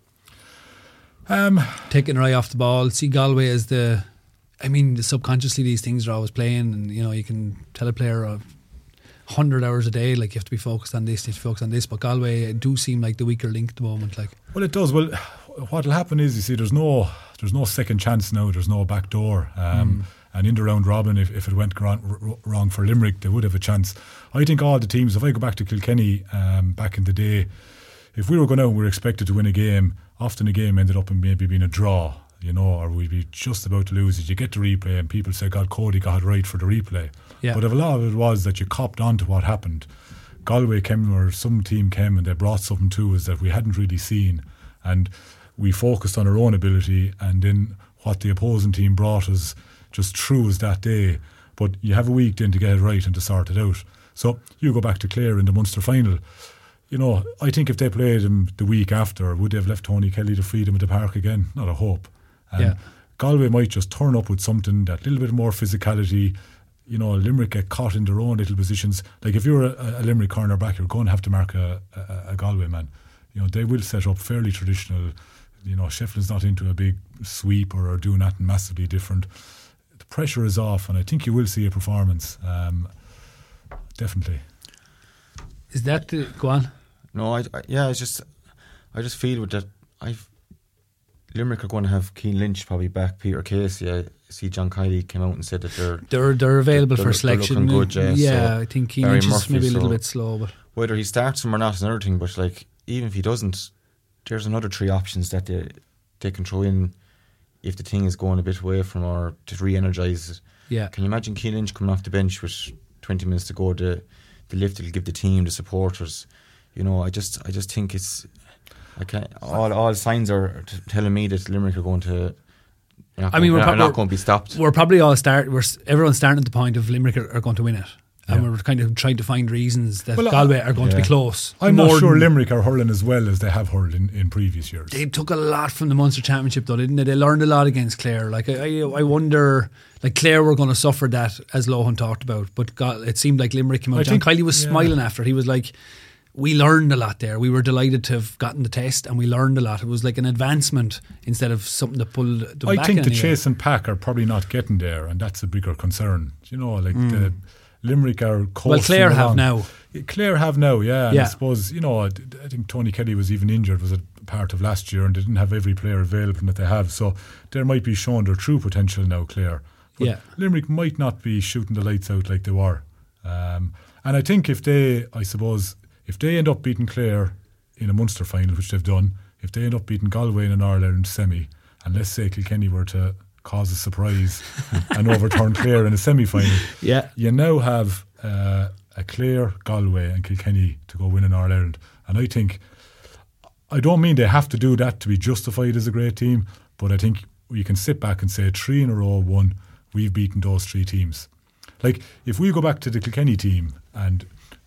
Taking an eye off the ball, see Galway as subconsciously these things are always playing, and you can tell a player 100 hours a day, like, you have to be focused on this, you have to focus on this, but Galway do seem like the weaker link at the moment. Like, well, it does. Well, what'll happen is, you see, there's no second chance now, there's no back door. And in the round robin, if it went wrong for Limerick, they would have a chance. I think all the teams, if I go back to Kilkenny back in the day, if we were going out and we were expected to win a game, often the game ended up in maybe being a draw, or we'd be just about to lose it. You get the replay and people say, God, Cody got it right for the replay. But a lot of it was that you copped on to what happened. Galway came, or some team came, and they brought something to us that we hadn't really seen. And we focused on our own ability, and then what the opposing team brought us just threw us that day. But you have a week then to get it right and to sort it out. So you go back to Clare in the Munster final. I think if they played him the week after, would they have left Tony Kelly to freedom at the park again? Not a hope. Galway might just turn up with something, that little bit more physicality. Limerick get caught in their own little positions. Like, if you're a Limerick cornerback, you're going to have to mark a Galway man. They will set up fairly traditional. Shefflin's not into a big sweep or doing nothing massively different. The pressure is off, and I think you will see a performance. Definitely. Is that go on? No, I just feel with that. Limerick are going to have Keane Lynch probably back, Peter Casey. I see John Kiley came out and said that they're available for selection. They're looking good, so I think Keane Lynch is maybe a little bit slow, but whether he starts him or not is another thing. But like, even if he doesn't, there's another 3 options that they can throw in if the thing is going a bit away from, or to re-energise it. Yeah. Can you imagine Keane Lynch coming off the bench with 20 minutes to go? The lift it'll give the team, the supporters. You know, I just think it's. I can't. All signs are telling me that Limerick are going to. We're not going to be stopped. We're probably everyone's starting at the point of Limerick are going to win it. And we're kind of trying to find reasons that Galway are going to be close. I'm not sure Limerick are hurling as well as they have hurled in previous years. They took a lot from the Munster Championship though, didn't they? They learned a lot against Clare. Like I wonder, like Clare were going to suffer that, as Lohan talked about, but it seemed like Limerick came out. John Kiley was smiling after it. He was like, we learned a lot there. We were delighted to have gotten the test and we learned a lot. It was like an advancement instead of something that pulled them back. I think the Chase and Pack are probably not getting there, and that's a bigger concern. You know, like the Limerick are coasting. Well, Clare along. have now. Clare have now, yeah. And I suppose, you know, I think Tony Kelly was even injured, was a part of last year, and they didn't have every player available that they have. So they might be showing their true potential now, Clare. But Limerick might not be shooting the lights out like they were. And I think if they end up beating Clare in a Munster final, which they've done, if they end up beating Galway in an All-Ireland semi, and let's say Kilkenny were to cause a surprise and overturn Clare in a semi-final, you now have a Clare, Galway and Kilkenny to go win an All-Ireland. And I don't mean they have to do that to be justified as a great team, but I think you can sit back and say 3 in a row won, we've beaten those 3 teams. Like, if we go back to the Kilkenny team and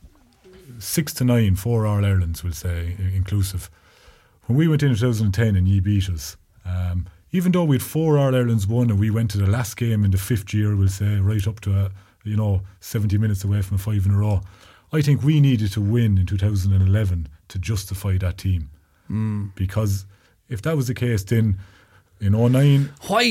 6 to 9, 4 All-Irelands, we'll say, inclusive. When we went in 2010 and ye beat us, even though we had 4 All-Irelands won and we went to the last game in the 5th year, we'll say, right up to 70 minutes away from a 5 in a row, I think we needed to win in 2011 to justify that team. Because if that was the case, then in 2009, why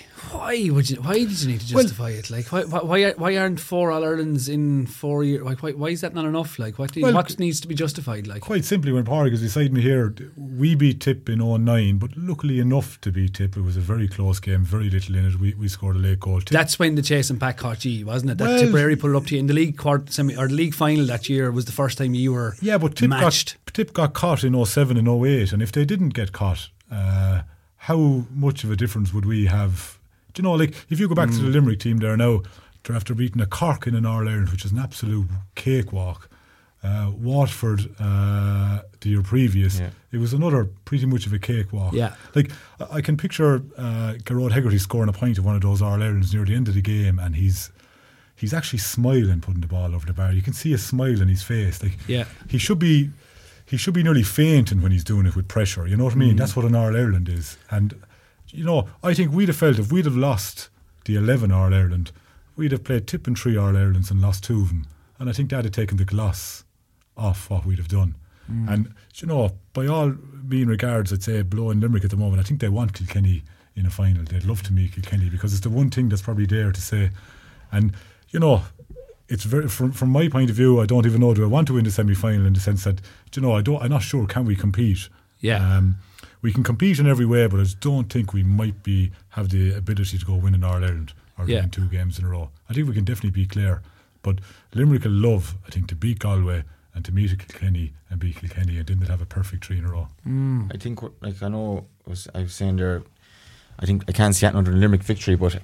did you need to justify it? Like, why aren't 4 All-Irelands in 4 years? Like, why is that not enough? Like, what needs to be justified? Like, quite simply, when Pádraig is beside me here, we beat Tip in 2009, but luckily enough to beat Tip, it was a very close game, very little in it. We scored a late goal. That's when the Chase and Pack caught you, wasn't it? That Tipperary put it up to you in the league the league final that year was the first time you were matched. Tip got caught in 2007 and 2008, and if they didn't get caught, how much of a difference would we have? Do you know, like, if you go back to the Limerick team there now, they're after beating a Cork in an All-Ireland, which is an absolute cakewalk. Waterford the year previous, it was another pretty much of a cakewalk. Like, I can picture Gearóid Hegarty scoring a point of one of those All-Irelands near the end of the game, and he's actually smiling putting the ball over the bar. You can see a smile in his face. Like, he should be nearly fainting when he's doing it with pressure. You know what I mean? That's what an All-Ireland is. And, you know, I think we'd have felt if we'd have lost the 11 All-Ireland, we'd have played Tip in 3 All-Irelands and lost 2 of them. And I think that had taken the gloss off what we'd have done. And, you know, by all mean regards, I'd say blowing Limerick at the moment, I think they want Kilkenny in a final. They'd love to meet Kilkenny because it's the one thing that's probably there to say. And, you know, it's very, from my point of view, I don't even know, do I want to win the semi-final, in the sense that, you know, I'm not sure, can we compete? We can compete in every way, but I just don't think we might have the ability to go win an All-Ireland or win 2 games in a row. I think we can definitely beat Clare, but Limerick will love, I think, to beat Galway and to meet Kilkenny and beat Kilkenny, and then they'd have a perfect 3 in a row. I think, like, I was saying there, I think I can't see that under a Limerick victory, but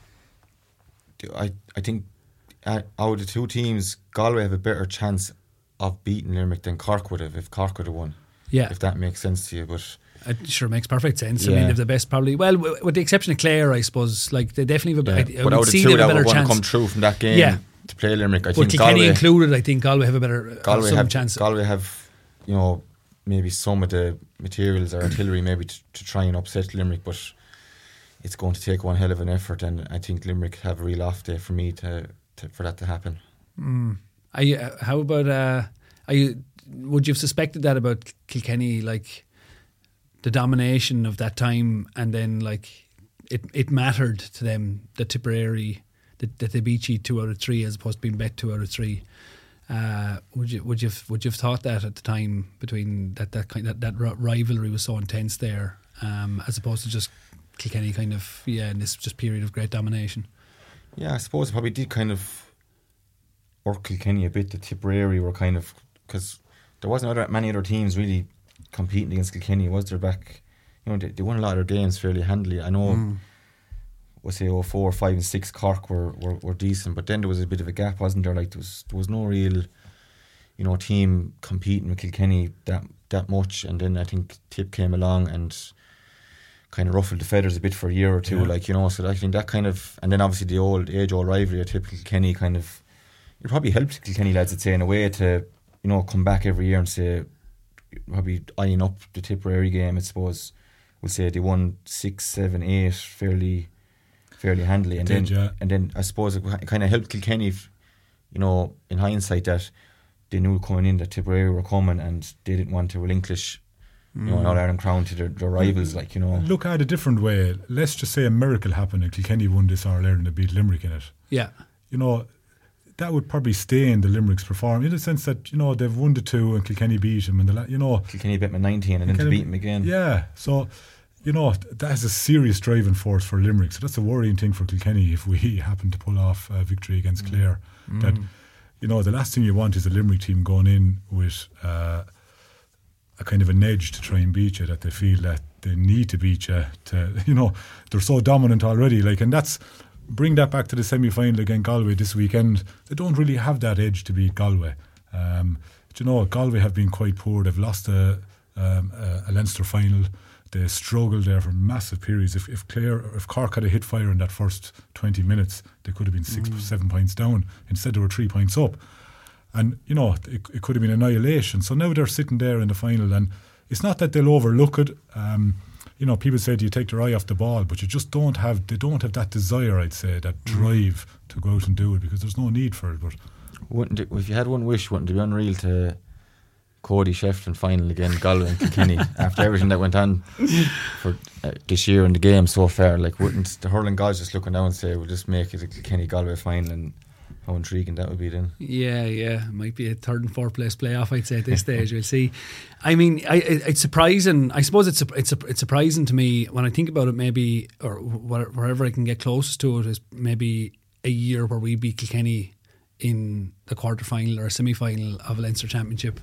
I think out of the 2 teams, Galway have a better chance of beating Limerick than Cork would have if Cork would have won. If that makes sense to you, but it sure makes perfect sense. I mean, they're the best, probably. Well, with the exception of Clare, I suppose. Like, they definitely have a but out of the 2 that were going to come through from that game to play Limerick, I think Kilkenny Galway included, I think Galway have a better chance. Galway have, you know, maybe some of the materials or artillery maybe to try and upset Limerick, but it's going to take one hell of an effort, and I think Limerick have a real off day for me for that to happen. How about would you have suspected that about Kilkenny, like the domination of that time, and then like it mattered to them that Tipperary that they beat you 2 out of 3 as opposed to being bet 2 out of 3? Would you have thought that at the time, between that rivalry was so intense there? as opposed to just Kilkenny kind of in this just period of great domination. Yeah, I suppose it probably did kind of work Kilkenny a bit. The Tipperary were kind of, because there wasn't many other teams really competing against Kilkenny, was there back? They won a lot of their games fairly handily. I know, we'll say 04, 5 and 6 Cork were decent, but then there was a bit of a gap, wasn't there? Like there was no real, team competing with Kilkenny that much. And then I think Tip came along and kind of ruffled the feathers a bit for a year or two, so I think that kind of, and then obviously the age-old rivalry of Tip Kilkenny kind of, it probably helped Kilkenny lads, I'd say, in a way to, come back every year and say, probably eyeing up the Tipperary game, I suppose. We'll say they won 6, 7, 8 fairly handily, and then I suppose it kind of helped Kilkenny, in hindsight, that they knew coming in that Tipperary were coming and they didn't want to relinquish an All-Ireland crown to their rivals, Look at it a different way. Let's just say a miracle happened and Kilkenny won this All-Ireland and beat Limerick in it. Yeah. That would probably stay in the Limerick's performance, in the sense that, they've won the 2 and Kilkenny beat them, and Kilkenny beat them 19 and then to beat them again. Yeah, so that is a serious driving force for Limerick. So that's a worrying thing for Kilkenny if we happen to pull off a victory against Clare. That, the last thing you want is a Limerick team going in with a kind of an edge to try and beat you, that they feel that they need to beat you. They're so dominant already. And that's, bring that back to the semi-final against Galway this weekend. They don't really have that edge to beat Galway. Galway have been quite poor. They've lost a Leinster final. They struggled there for massive periods. If Cork had a hit fire in that first 20 minutes, they could have been 6 or 7 points down. Instead, they were 3 points up. And, it could have been annihilation. So now they're sitting there in the final, and it's not that they'll overlook it. People say, do you take their eye off the ball? But they don't have that desire, I'd say, that drive to go out and do it, because there's no need for it. But if you had one wish, wouldn't it be unreal to Cody Shefflin final again, Galway and Kilkenny, after everything that went on for this year in the game so far? Wouldn't the hurling gods just looking down and say, we'll just make it a Kilkenny Galway final, and how intriguing that would be then? Yeah, it might be a 3rd and 4th place playoff, I'd say, at this stage. We'll see. I mean, it's surprising. I suppose it's surprising to me when I think about it, maybe, or wherever I can get closest to it, is maybe a year where we beat Kilkenny in the quarter-final or semi-final of a Leinster Championship.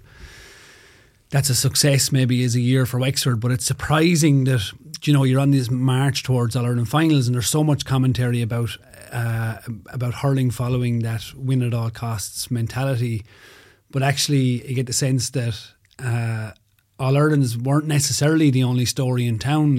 That's a success, maybe, as a year for Wexford, but it's surprising that, you're on this march towards All-Ireland finals, and there's so much commentary about hurling following that win at all costs mentality, but actually you get the sense that All-Irelands weren't necessarily the only story in town.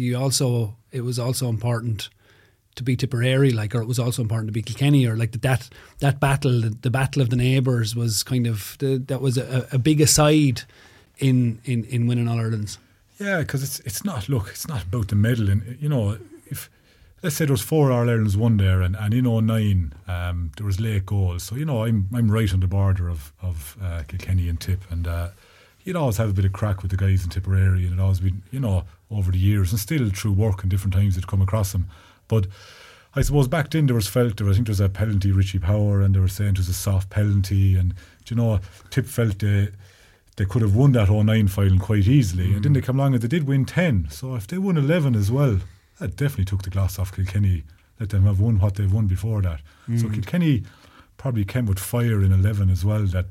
It was also important to beat Tipperary, or it was also important to beat Kilkenny, or that battle, the battle of the neighbours, was kind of that was a big aside in winning All-Irelands. Yeah, because it's not about the medal. And, if, let's say there was 4 All-Irelands won there, and in 2009 there was late goals. So, I'm right on the border of Kilkenny and Tip, and you'd always have a bit of crack with the guys in Tipperary, and it always been, over the years, and still through work and different times you'd come across them. But I suppose back then I think there was a penalty, Richie Power, and they were saying it was a soft penalty, and Tip felt they could have won that 2009 final quite easily, and then they come along and they did win 10. So if they won 11 as well, that definitely took the gloss off Kilkenny. Let them have won what they've won before that. So Kilkenny probably came with fire in 11 as well. That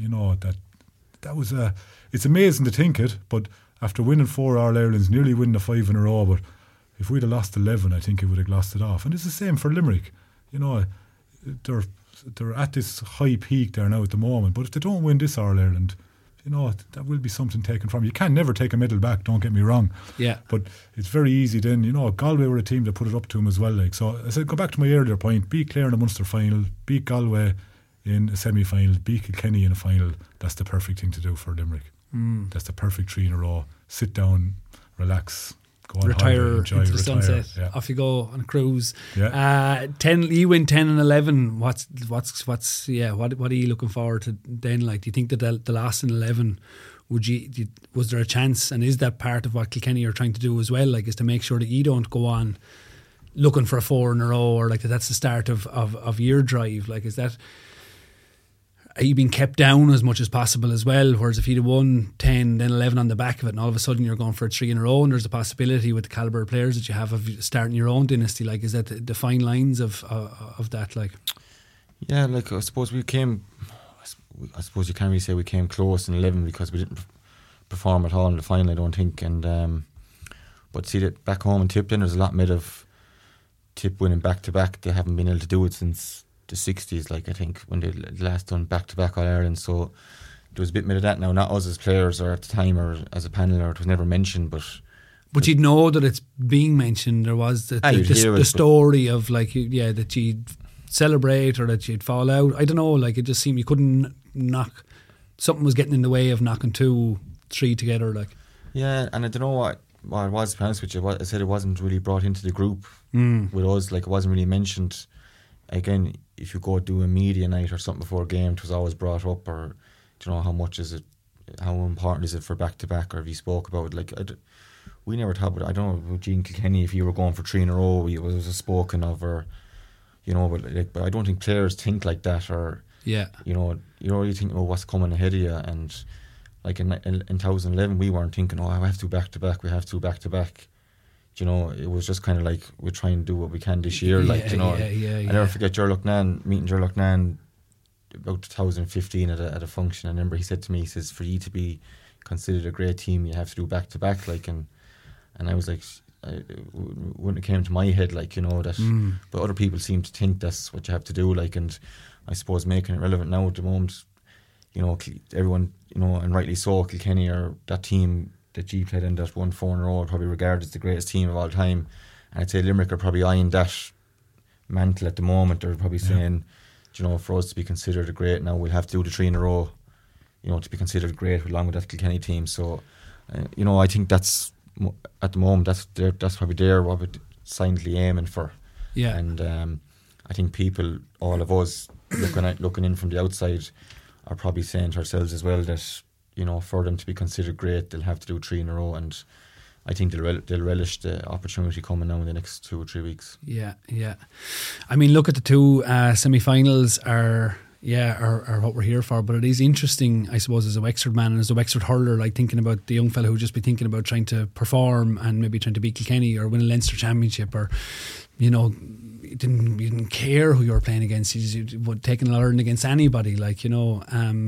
was it's amazing to think it, but after winning 4 All-Irelands, nearly winning the 5 in a row, but if we'd have lost 11, I think it would have glossed it off. And it's the same for Limerick. They're at this high peak there now at the moment, but if they don't win this All-Ireland, that will be something taken from you. You can never take a medal back, don't get me wrong. Yeah. But it's very easy then. Galway were a team that put it up to them as well. So I said, go back to my earlier point, beat Clare in a Munster final, beat Galway in a semi-final, beat Kilkenny in a final. That's the perfect thing to do for Limerick. That's the perfect 3 in a row. Sit down, relax, go on retire, holiday, enjoy, into the sunset. Yeah. Off you go on a cruise. Yeah. 10. You win 10 and 11. What are you looking forward to then? Do you think that the last in 11, was there a chance, and is that part of what Kilkenny are trying to do as well? Is to make sure that you don't go on looking for a 4 in a row, or that's the start of your drive? Is that? are you being kept down as much as possible as well? Whereas if you'd have won 10, then 11 on the back of it, and all of a sudden you're going for a 3 in a row, and there's a possibility with the calibre of players that you have of starting your own dynasty. Like, is that the fine lines of that? Like, yeah, like I suppose we came. I suppose you can't really say we came close in 11 because we didn't perform at all in the final, I don't think. And but see that back home in Tipton, there's a lot made of Tip winning back to back. They haven't been able to do it since the 60s, like I think when they last done back to back All Ireland. So there was a bit made of that now, not us as players or at the time or as a panel, or it was never mentioned, but you'd know that it's being mentioned. There was the story of like, yeah, that you'd celebrate or that you'd fall out. I don't know, like it just seemed you couldn't knock, something was getting in the way of knocking 2, 3 together. Like, yeah, and I don't know what it was, to be honest with you. I said it wasn't really brought into the group with us, like it wasn't really mentioned. Again, if you go do a media night or something before a game, it was always brought up, or do you know how much is it, how important is it for back to back, or if you spoke about it, like we never talked about it. I don't know about Gene Kilkenny, if you were going for 3 in a row, it was spoken of, or you know, but I don't think players think like that, or you think, oh, what's coming ahead of you. And like in 2011 we weren't thinking, oh, I have to back to back, we have to back to back. You know, it was just kind of like we're trying to do what we can this year. I never forget Ger Lucknan, meeting Ger Lucknan about 2015 at a function. I remember he said to me, he says, for you to be considered a great team, you have to do back to back, like, and I was like, it wouldn't have came to my head, like, you know, that but other people seem to think that's what you have to do, like. And I suppose making it relevant now at the moment, you know, everyone, you know, and rightly so, Kilkenny or that team that G played in that won 4 in a row, probably regarded as the greatest team of all time. And I'd say Limerick are probably eyeing that mantle at the moment. They're probably saying, you know, for us to be considered a great now, we'll have to do the 3 in a row, you know, to be considered great along with that Kilkenny team. So, you know, I think that's at the moment that's probably there what we're silently aiming for. Yeah. And I think people, all of us looking in from the outside, are probably saying to ourselves as well that, you know, for them to be considered great, they'll have to do 3 in a row, and I think they'll relish the opportunity coming now in the next 2 or 3 weeks. Yeah. I mean, look at the 2 semi-finals are what we're here for. But it is interesting, I suppose, as a Wexford man and as a Wexford hurler, like thinking about the young fella who would just be thinking about trying to perform and maybe trying to beat Kilkenny or win a Leinster Championship, or, you know, you didn't care who you were playing against. You were taking a learn against anybody, like, you know.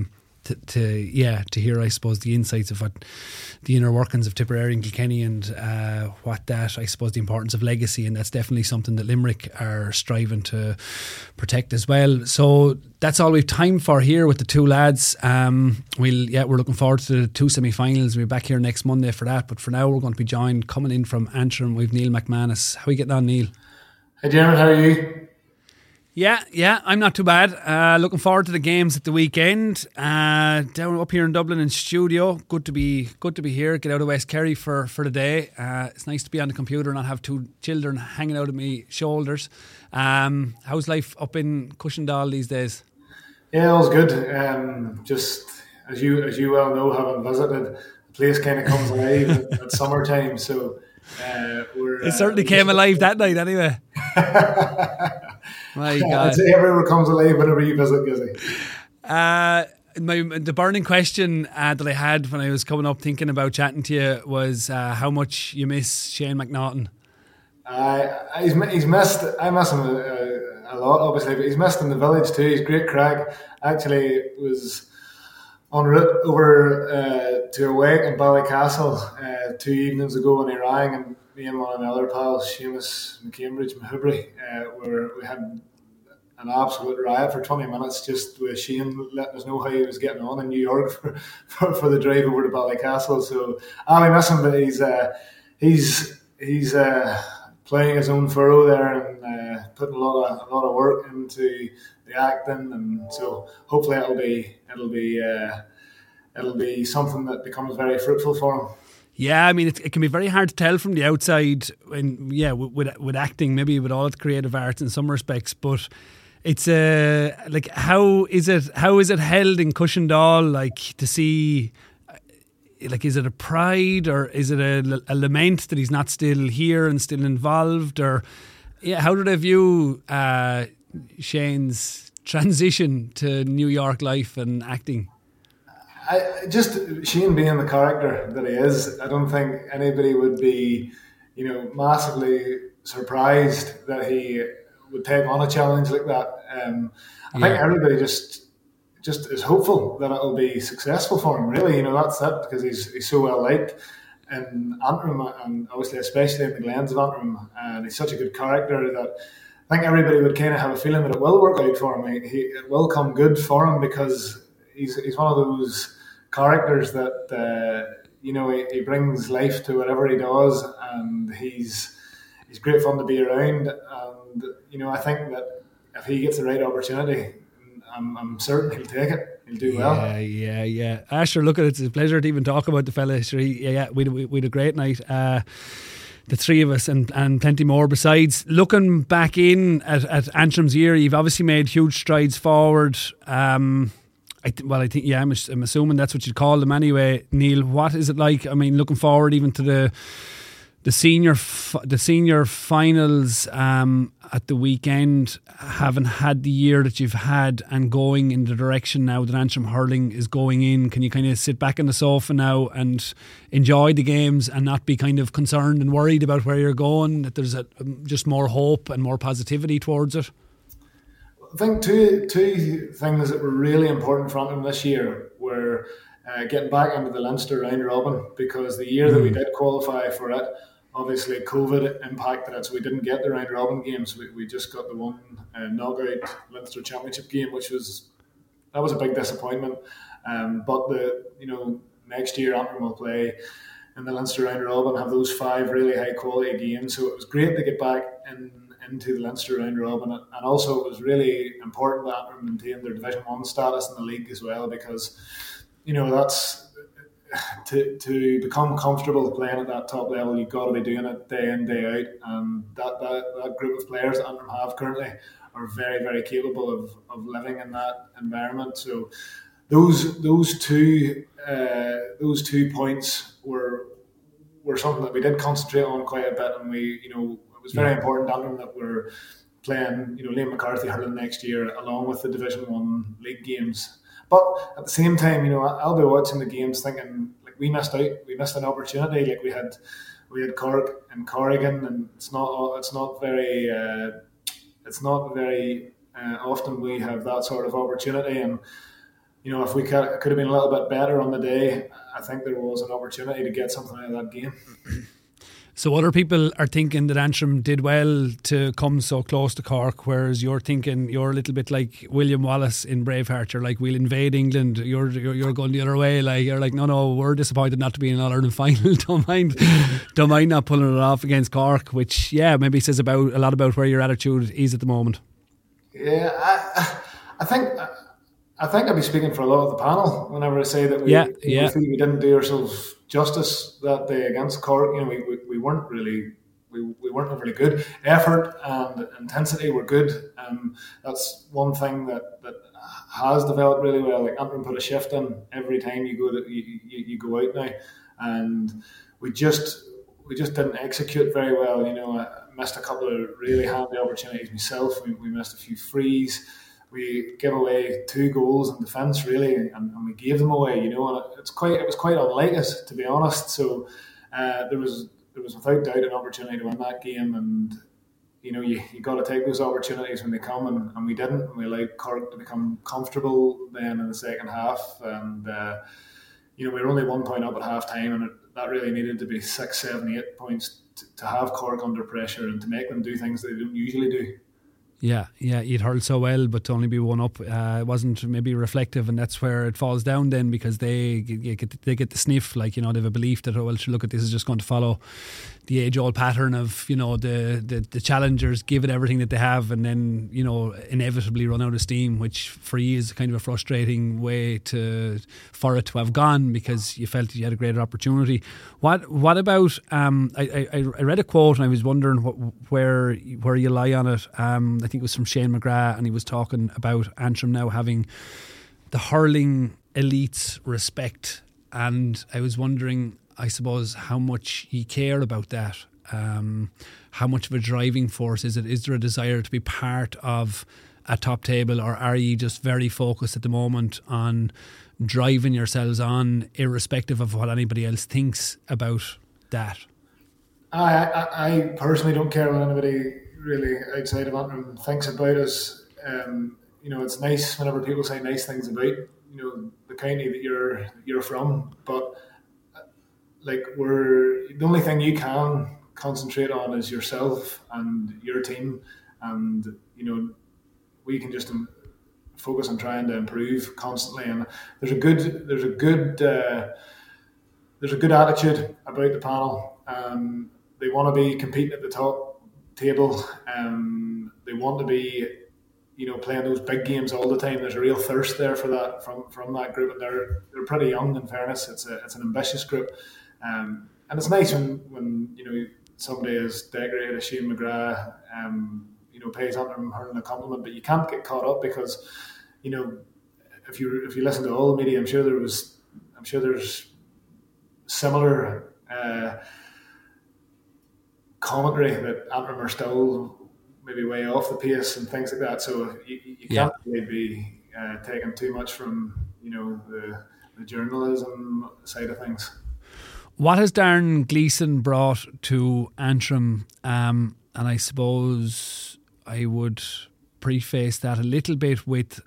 To hear, I suppose, the insights of what the inner workings of Tipperary and Kilkenny, and what that, I suppose, the importance of legacy, and that's definitely something that Limerick are striving to protect as well. So that's all we've time for here with the 2 lads. We're looking forward to the 2 semi-finals. We'll be back here next Monday for that. But for now, we're going to be joined coming in from Antrim. We've Neil McManus. How are you getting on, Neil? Hi, Dermot. How are you? Yeah, I'm not too bad. Looking forward to the games at the weekend. Down up here in Dublin in studio. Good to be here. Get out of West Kerry for the day. It's nice to be on the computer and not have 2 children hanging out of my shoulders. How's life up in Cushendall these days? Yeah, all's good. Just as you well know, having visited, the place kind of comes alive at summertime. So it certainly came alive that night, anyway. My God. I'd say everywhere comes alive whenever you visit, Gizzy. The burning question that I had when I was coming up thinking about chatting to you was how much you miss Shane McNaughton. He's missed. I miss him a lot, obviously, but he's missed in the village too. He's great crack. Actually, was en route over to a wake in Ballycastle 2 evenings ago when he rang, and me and one of my other pals, Seamus McCambridge Mahubri, where we had an absolute riot for 20 minutes just with Shane letting us know how he was getting on in New York for the drive over to Ballycastle. So I miss him, but he's playing his own furrow there and putting a lot of work into the acting, and so hopefully it'll be something that becomes very fruitful for him. Yeah, I mean, it can be very hard to tell from the outside, and with acting, maybe with all its creative arts in some respects, but it's like how is it held in Cushendall, like, to see, like, is it a pride or is it a lament that he's not still here and still involved, or how do they view Shane's transition to New York life and acting? Shane being the character that he is, I don't think anybody would be, massively surprised that he would take on a challenge like that. I think everybody just is hopeful that it'll be successful for him. Really, that's it, because he's so well liked in Antrim, and obviously especially in the Glens of Antrim, and he's such a good character that I think everybody would kind of have a feeling that it will work out for him. It will come good for him, because he's one of those characters that he brings life to whatever he does, and he's great fun to be around. And I think that if he gets the right opportunity, I'm certain he'll take it. He'll do well. Yeah. Asher, look, it's a pleasure to even talk about the fella. We had a great night. The three of us and plenty more besides. Looking back in at Antrim's year, you've obviously made huge strides forward. I'm assuming that's what you'd call them anyway. Neil, what is it like? I mean, looking forward even to the senior finals at the weekend, having had the year that you've had and going in the direction now that Antrim hurling is going in, can you kind of sit back on the sofa now and enjoy the games and not be kind of concerned and worried about where you're going, that there's just more hope and more positivity towards it? I think two things that were really important for Antrim this year were getting back into the Leinster round robin, because the year that we did qualify for it, obviously COVID impacted it, so we didn't get the round robin games. We just got the one knockout Leinster Championship game, which was a big disappointment. But next year Antrim will play in the Leinster round robin, have those 5 really high quality games. So it was great to get back into the Leinster round robin, and also it was really important that Antrim maintain their Division 1 status in the league as well, because that's to become comfortable playing at that top level, you've got to be doing it day in, day out, and that group of players that Antrim have currently are very, very capable of living in that environment. So those two points were something that we did concentrate on quite a bit, and it was very important to Antrim that we're playing Liam McCarthy hurling next year along with the Division 1 league games. But at the same time, I'll be watching the games thinking, like, we missed out. We missed an opportunity. Like, we had Cork and Corrigan, and it's not very often we have that sort of opportunity. And if we could have been a little bit better on the day, I think there was an opportunity to get something out of that game. So other people are thinking that Antrim did well to come so close to Cork, whereas you're thinking you're a little bit like William Wallace in Braveheart. You're like, we'll invade England. You're going the other way. Like, you're like, no, we're disappointed not to be in an All-Ireland final. Don't mind not pulling it off against Cork, which maybe says a lot about where your attitude is at the moment. Yeah, I think I'd be speaking for a lot of the panel whenever I say that we feel we didn't do ourselves justice that day against Cork. We weren't really overly good. Effort and intensity were good. That's one thing that has developed really well. Like, Antrim put a shift in every time you go out now, and we just didn't execute very well. I missed a couple of really handy opportunities myself. We missed a few frees. We gave away 2 goals in defence, really, and we gave them away. And it was quite unlike us, to be honest. So there was without doubt an opportunity to win that game, and you got to take those opportunities when they come, and we didn't. And we allowed Cork to become comfortable then in the second half, and we were only 1 point up at half time, and that really needed to be 6, 7, 8 points to have Cork under pressure and to make them do things they don't usually do. Yeah, you'd hurled so well, but to only be 1 up, it wasn't maybe reflective, and that's where it falls down then, because they get the sniff, like, they have a belief that, look at this is just going to follow the age-old pattern of, the challengers give it everything that they have, and then, inevitably run out of steam, which for you is kind of a frustrating way for it to have gone, because you felt you had a greater opportunity. What about, I read a quote and I was wondering where you lie on it. I think it was from Shane McGrath, and he was talking about Antrim now having the hurling elites respect, and I was wondering, I suppose, how much you care about that. How much of a driving force is it? Is there a desire to be part of at top table, or are you just very focused at the moment on driving yourselves on, irrespective of what anybody else thinks about that? I personally don't care what anybody really outside of Antrim thinks about us. It's nice whenever people say nice things about the county that you're from, but the only thing you can concentrate on is yourself and your team, and we can just focus on trying to improve constantly. And there's a good attitude about the panel. They want to be competing at the top table. They want to be playing those big games all the time. There's a real thirst there for that from that group, and they're pretty young. In fairness, it's an ambitious group, and it's nice when somebody as decorated as Shane McGrath pays Antrim hurling a compliment. But you can't get caught up, because if you listen to all the media, I'm sure there's similar commentary that Antrim are still maybe way off the pace and things like that. So you can't really be taking too much from the journalism side of things. What has Darren Gleeson brought to Antrim? And I suppose I would preface that a little bit with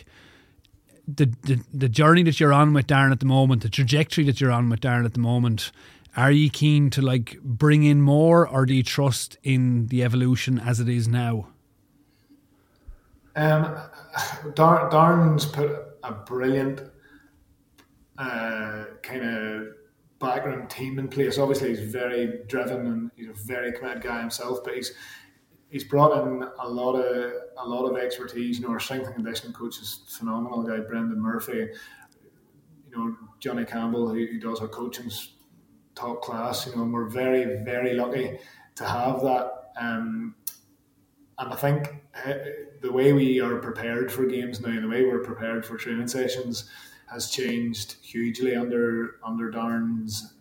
the journey that you're on with Darren at the moment, the trajectory that you're on with Darren at the moment. Are you keen to bring in more, or do you trust in the evolution as it is now? Darren's put a brilliant kind of background team in place. Obviously, he's very driven and he's a very committed guy himself, but he's brought in a lot of expertise. Our strength and conditioning coach is a phenomenal guy, Brendan Murphy. Johnny Campbell, who does our coaching's top class. And we're very, very lucky to have that. And I think the way we are prepared for games now, and the way we're prepared for training sessions, has changed hugely under Darren's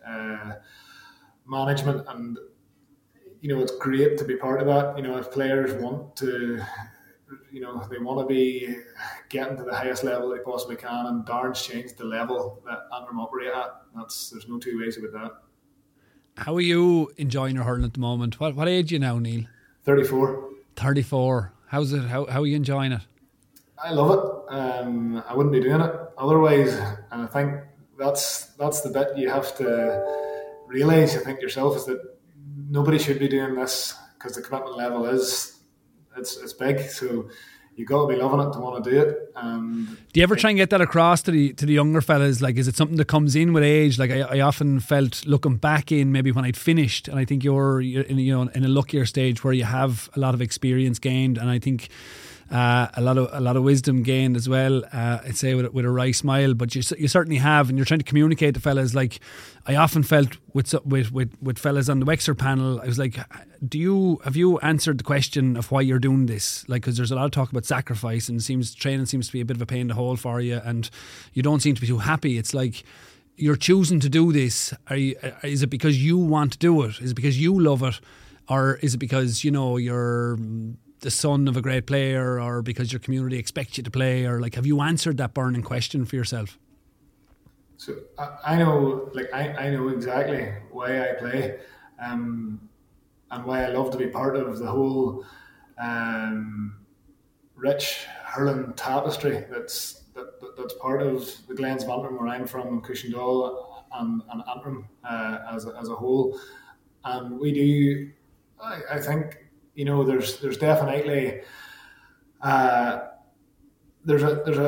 management. And it's great to be part of that. If players want to, they want to be getting to the highest level they possibly can, and Darren's changed the level that Antrim operate at. There's no two ways about that. How are you enjoying your hurling at the moment? What age are you now, Neil? 34. 34. How's it? How are you enjoying it? I love it. I wouldn't be doing it otherwise, and I think that's the bit you have to realise. I think yourself is that nobody should be doing this, because the commitment level it's big. So you got to be loving it to want to do it. Do you ever try and get that across to the younger fellas? Is it something that comes in with age? I often felt, looking back in maybe when I'd finished, and I think you're in a luckier stage where you have a lot of experience gained, and I think a lot of wisdom gained as well. I'd say with a wry smile, but you certainly have, and you're trying to communicate to fellas. I often felt with fellas on the Wexford panel, I was like, have you answered the question of why you're doing this? Because there's a lot of talk about sacrifice, and training seems to be a bit of a pain in the hole for you, and you don't seem to be too happy. It's like, you're choosing to do this. Is it because you want to do it? Is it because you love it, or is it because you're the son of a great player, or because your community expects you to play, or have you answered that burning question for yourself? So I know exactly why I play, and why I love to be part of the whole rich hurling tapestry that's part of the Glens of Antrim, where I'm from, Cushendall and Antrim as a whole. And we do, I think, there's definitely there's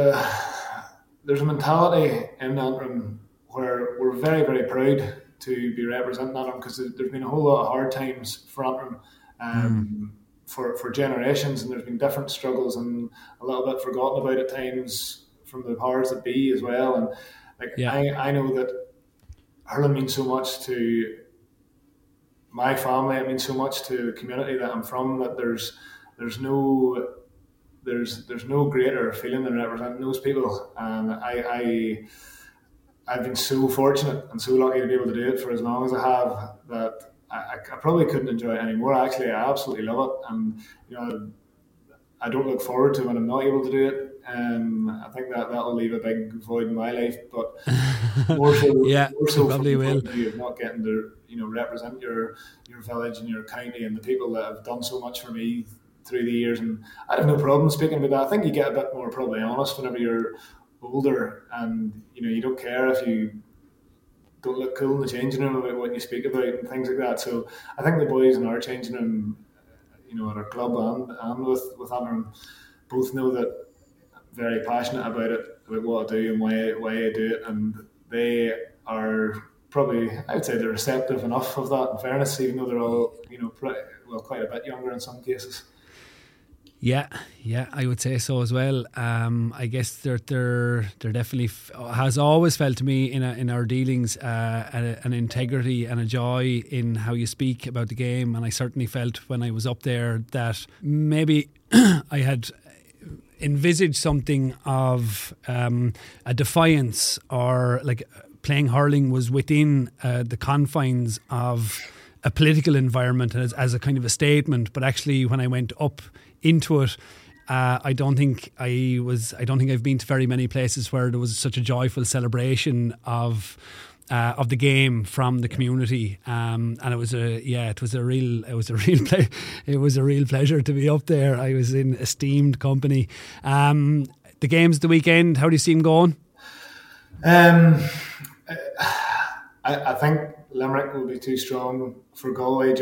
a mentality in Antrim where we're very, very proud to be representing Antrim, because there's been a whole lot of hard times for Antrim for generations, and there's been different struggles and a little bit forgotten about at times from the powers that be as well. And I know that hurling means so much to my family, it means so much to the community that I'm from, that there's no greater feeling than representing those people. And I've been so fortunate and so lucky to be able to do it for as long as I have, that I probably couldn't enjoy it anymore. Actually, I absolutely love it, and I don't look forward to when I'm not able to do it. I think that'll leave a big void in my life, but more so probably will. Of not getting to represent your village and your county and the people that have done so much for me through the years. And I have no problem speaking about that. I think you get a bit more probably honest whenever you're older, and you don't care if you don't look cool in the changing room about what you speak about and things like that. So I think the boys in our changing room, at our club and with Antrim, both know that I'm very passionate about it, about what I do and why I do it, and they are probably, I would say, they're receptive enough of that, in fairness, even though they're all quite a bit younger in some cases. Yeah, I would say so as well. I guess there definitely has always felt to me in our dealings an integrity and a joy in how you speak about the game, and I certainly felt when I was up there that maybe I had envisaged something of a defiance, or like playing hurling was within the confines of a political environment as a kind of a statement, but actually when I went up into it, I don't think I've been to very many places where there was such a joyful celebration of the game from the community, and it was a real pleasure to be up there. I was in esteemed company. The games the weekend, how do you see them going? I think Limerick will be too strong for Galway.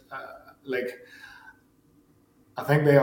I think they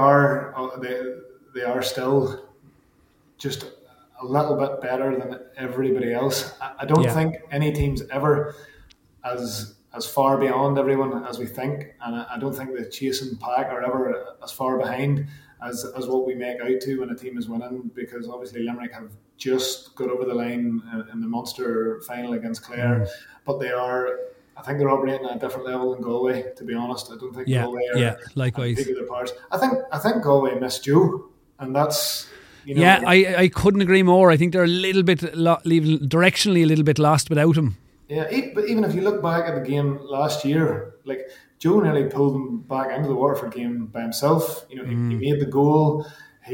are still just a little bit better than everybody else. I don't think any team's ever as far beyond everyone as we think, and I don't think the chasing pack are ever as far behind as what we make out to when a team is winning, because obviously Limerick have just got over the line in the Munster final against Clare, but I think they're operating at a different level than Galway, to be honest. I don't think Galway are likewise. Big of their parts. I think Galway missed Joe, and that's I couldn't agree more. I think they're a little bit directionally a little bit lost without him. Yeah, but even if you look back at the game last year, like Joe nearly pulled them back into the Waterford game by himself. He made the goal.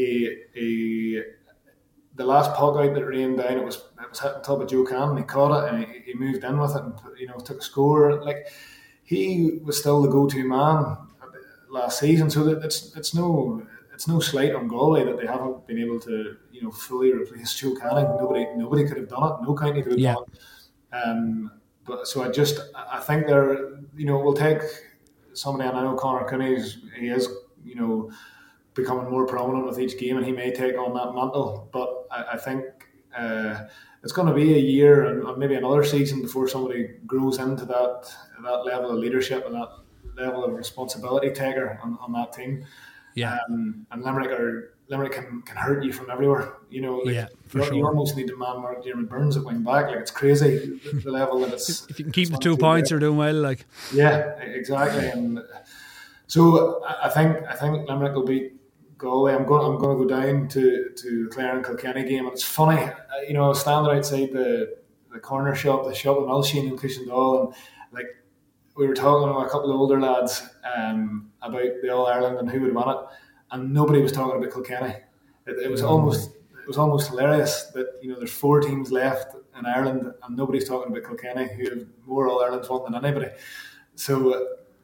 He the last puck out that rained down, it was hit on top of Joe Cannon. He caught it and he moved in with it and took a score. Like, he was still the go-to man last season. So that it's no slight on Galway that they haven't been able to fully replace Joe Cannon. Nobody could have done it. No county could have done it. But so I think they're we'll take somebody, and I know Conor Cooney he is becoming more prominent with each game, and he may take on that mantle. But I think it's going to be a year and maybe another season before somebody grows into that level of leadership and that level of responsibility taker on that team. Yeah, and Limerick can hurt you from everywhere. You almost need to man-mark Diarmaid Byrnes at wing back. Like, it's crazy the level that it's. If you can keep the 2 points, you're doing well. Like, yeah, exactly. And so I think Limerick will beat Galway. I'm going to go down to the Clare and Kilkenny game, and it's funny. I was standing outside the corner shop, the shop in Milsheen in Cushendall, and like, we were talking to a couple of older lads about the All Ireland and who would win it, and nobody was talking about Kilkenny. It was almost hilarious that there's 4 teams left in Ireland and nobody's talking about Kilkenny, who have more All Irelands won than anybody. So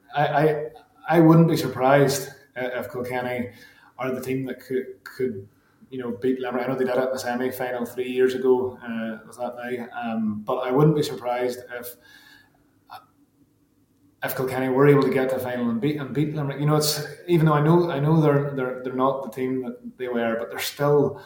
I wouldn't be surprised if Kilkenny are the team that could beat Limerick. I know they did it in the semi-final 3 years ago. Was that now? But I wouldn't be surprised if Kilkenny were able to get to the final and beat Limerick. It's, even though I know they're not the team that they were, but they're still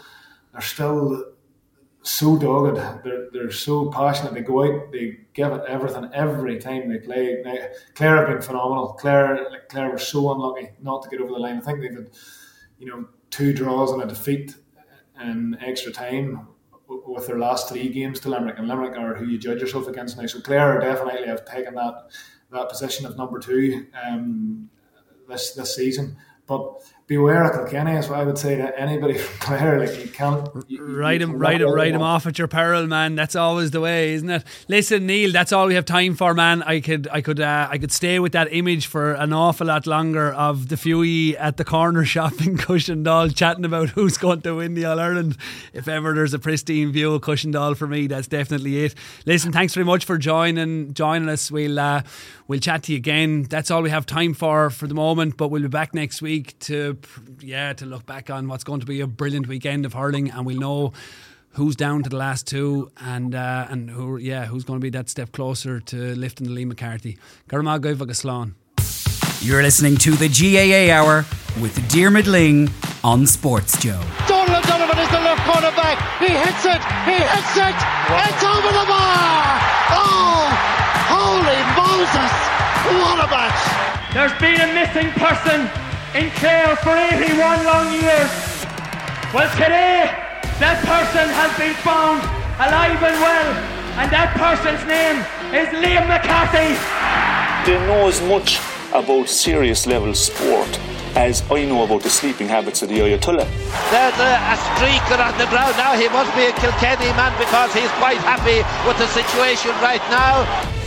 so dogged. They're so passionate. They go out, they give it everything every time they play. Now, Clare have been phenomenal. Clare were so unlucky not to get over the line. I think they've had 2 draws and a defeat in extra time with their last 3 games to Limerick, and Limerick are who you judge yourself against now. So Clare definitely have taken that position of number 2 this season. But beware of Kilkenny is what I would say to anybody player. Like, you can't write him off at your peril, man. That's always the way, isn't it? Listen, Neil, that's all we have time for, man. I could stay with that image for an awful lot longer of the fewy at the corner shop in Cushendall chatting about who's going to win the All-Ireland. If ever there's a pristine view of Cushendall for me, that's definitely it. Listen, thanks very much for joining us. We'll chat to you again. That's all we have time for the moment, but we'll be back next week to look back on what's going to be a brilliant weekend of hurling, and we'll know who's down to the last two and who's going to be that step closer to lifting the Lee McCarthy. Garma Gaif agus Slán. You're listening to the GAA Hour with Diarmuid Lyng on Sports Joe. Donald Donovan is the left corner back. He hits it. Wow. It's over the bar. Oh, holy Moses. What a match. There's been a missing person in Clare for 81 long years. Well, today that person has been found alive and well, and that person's name is Liam McCarthy. They know as much about serious level sport as I know about the sleeping habits of the Ayatollah. There's a streaker on the ground now. He must be a Kilkenny man because he's quite happy with the situation right now.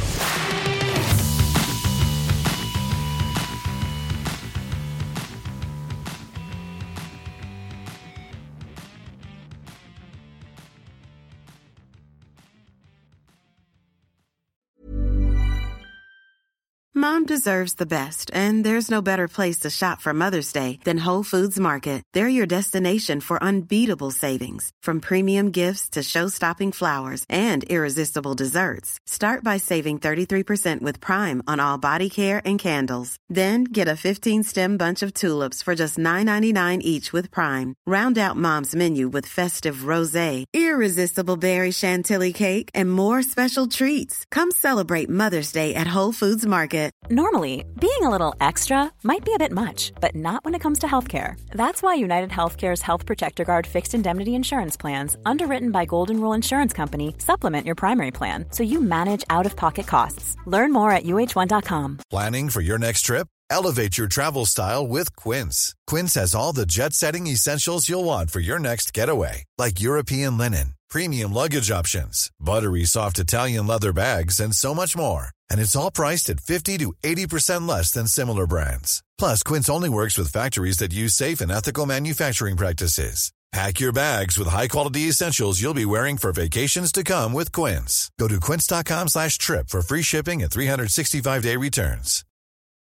Mom deserves the best, and there's no better place to shop for Mother's Day than Whole Foods Market. They're your destination for unbeatable savings, from premium gifts to show-stopping flowers and irresistible desserts. Start by saving 33% with Prime on all body care and candles. Then get a 15-stem bunch of tulips for just $9.99 each with Prime. Round out Mom's menu with festive rosé, irresistible berry chantilly cake, and more special treats. Come celebrate Mother's Day at Whole Foods Market. Normally, being a little extra might be a bit much, but not when it comes to healthcare. That's why United Healthcare's Health Protector Guard fixed indemnity insurance plans, underwritten by Golden Rule Insurance Company, supplement your primary plan so you manage out-of-pocket costs. Learn more at uh1.com. Planning for your next trip? Elevate your travel style with Quince. Quince has all the jet-setting essentials you'll want for your next getaway, like European linen, premium luggage options, buttery soft Italian leather bags, and so much more. And it's all priced at 50 to 80% less than similar brands. Plus, Quince only works with factories that use safe and ethical manufacturing practices. Pack your bags with high-quality essentials you'll be wearing for vacations to come with Quince. Go to quince.com/trip for free shipping and 365-day returns.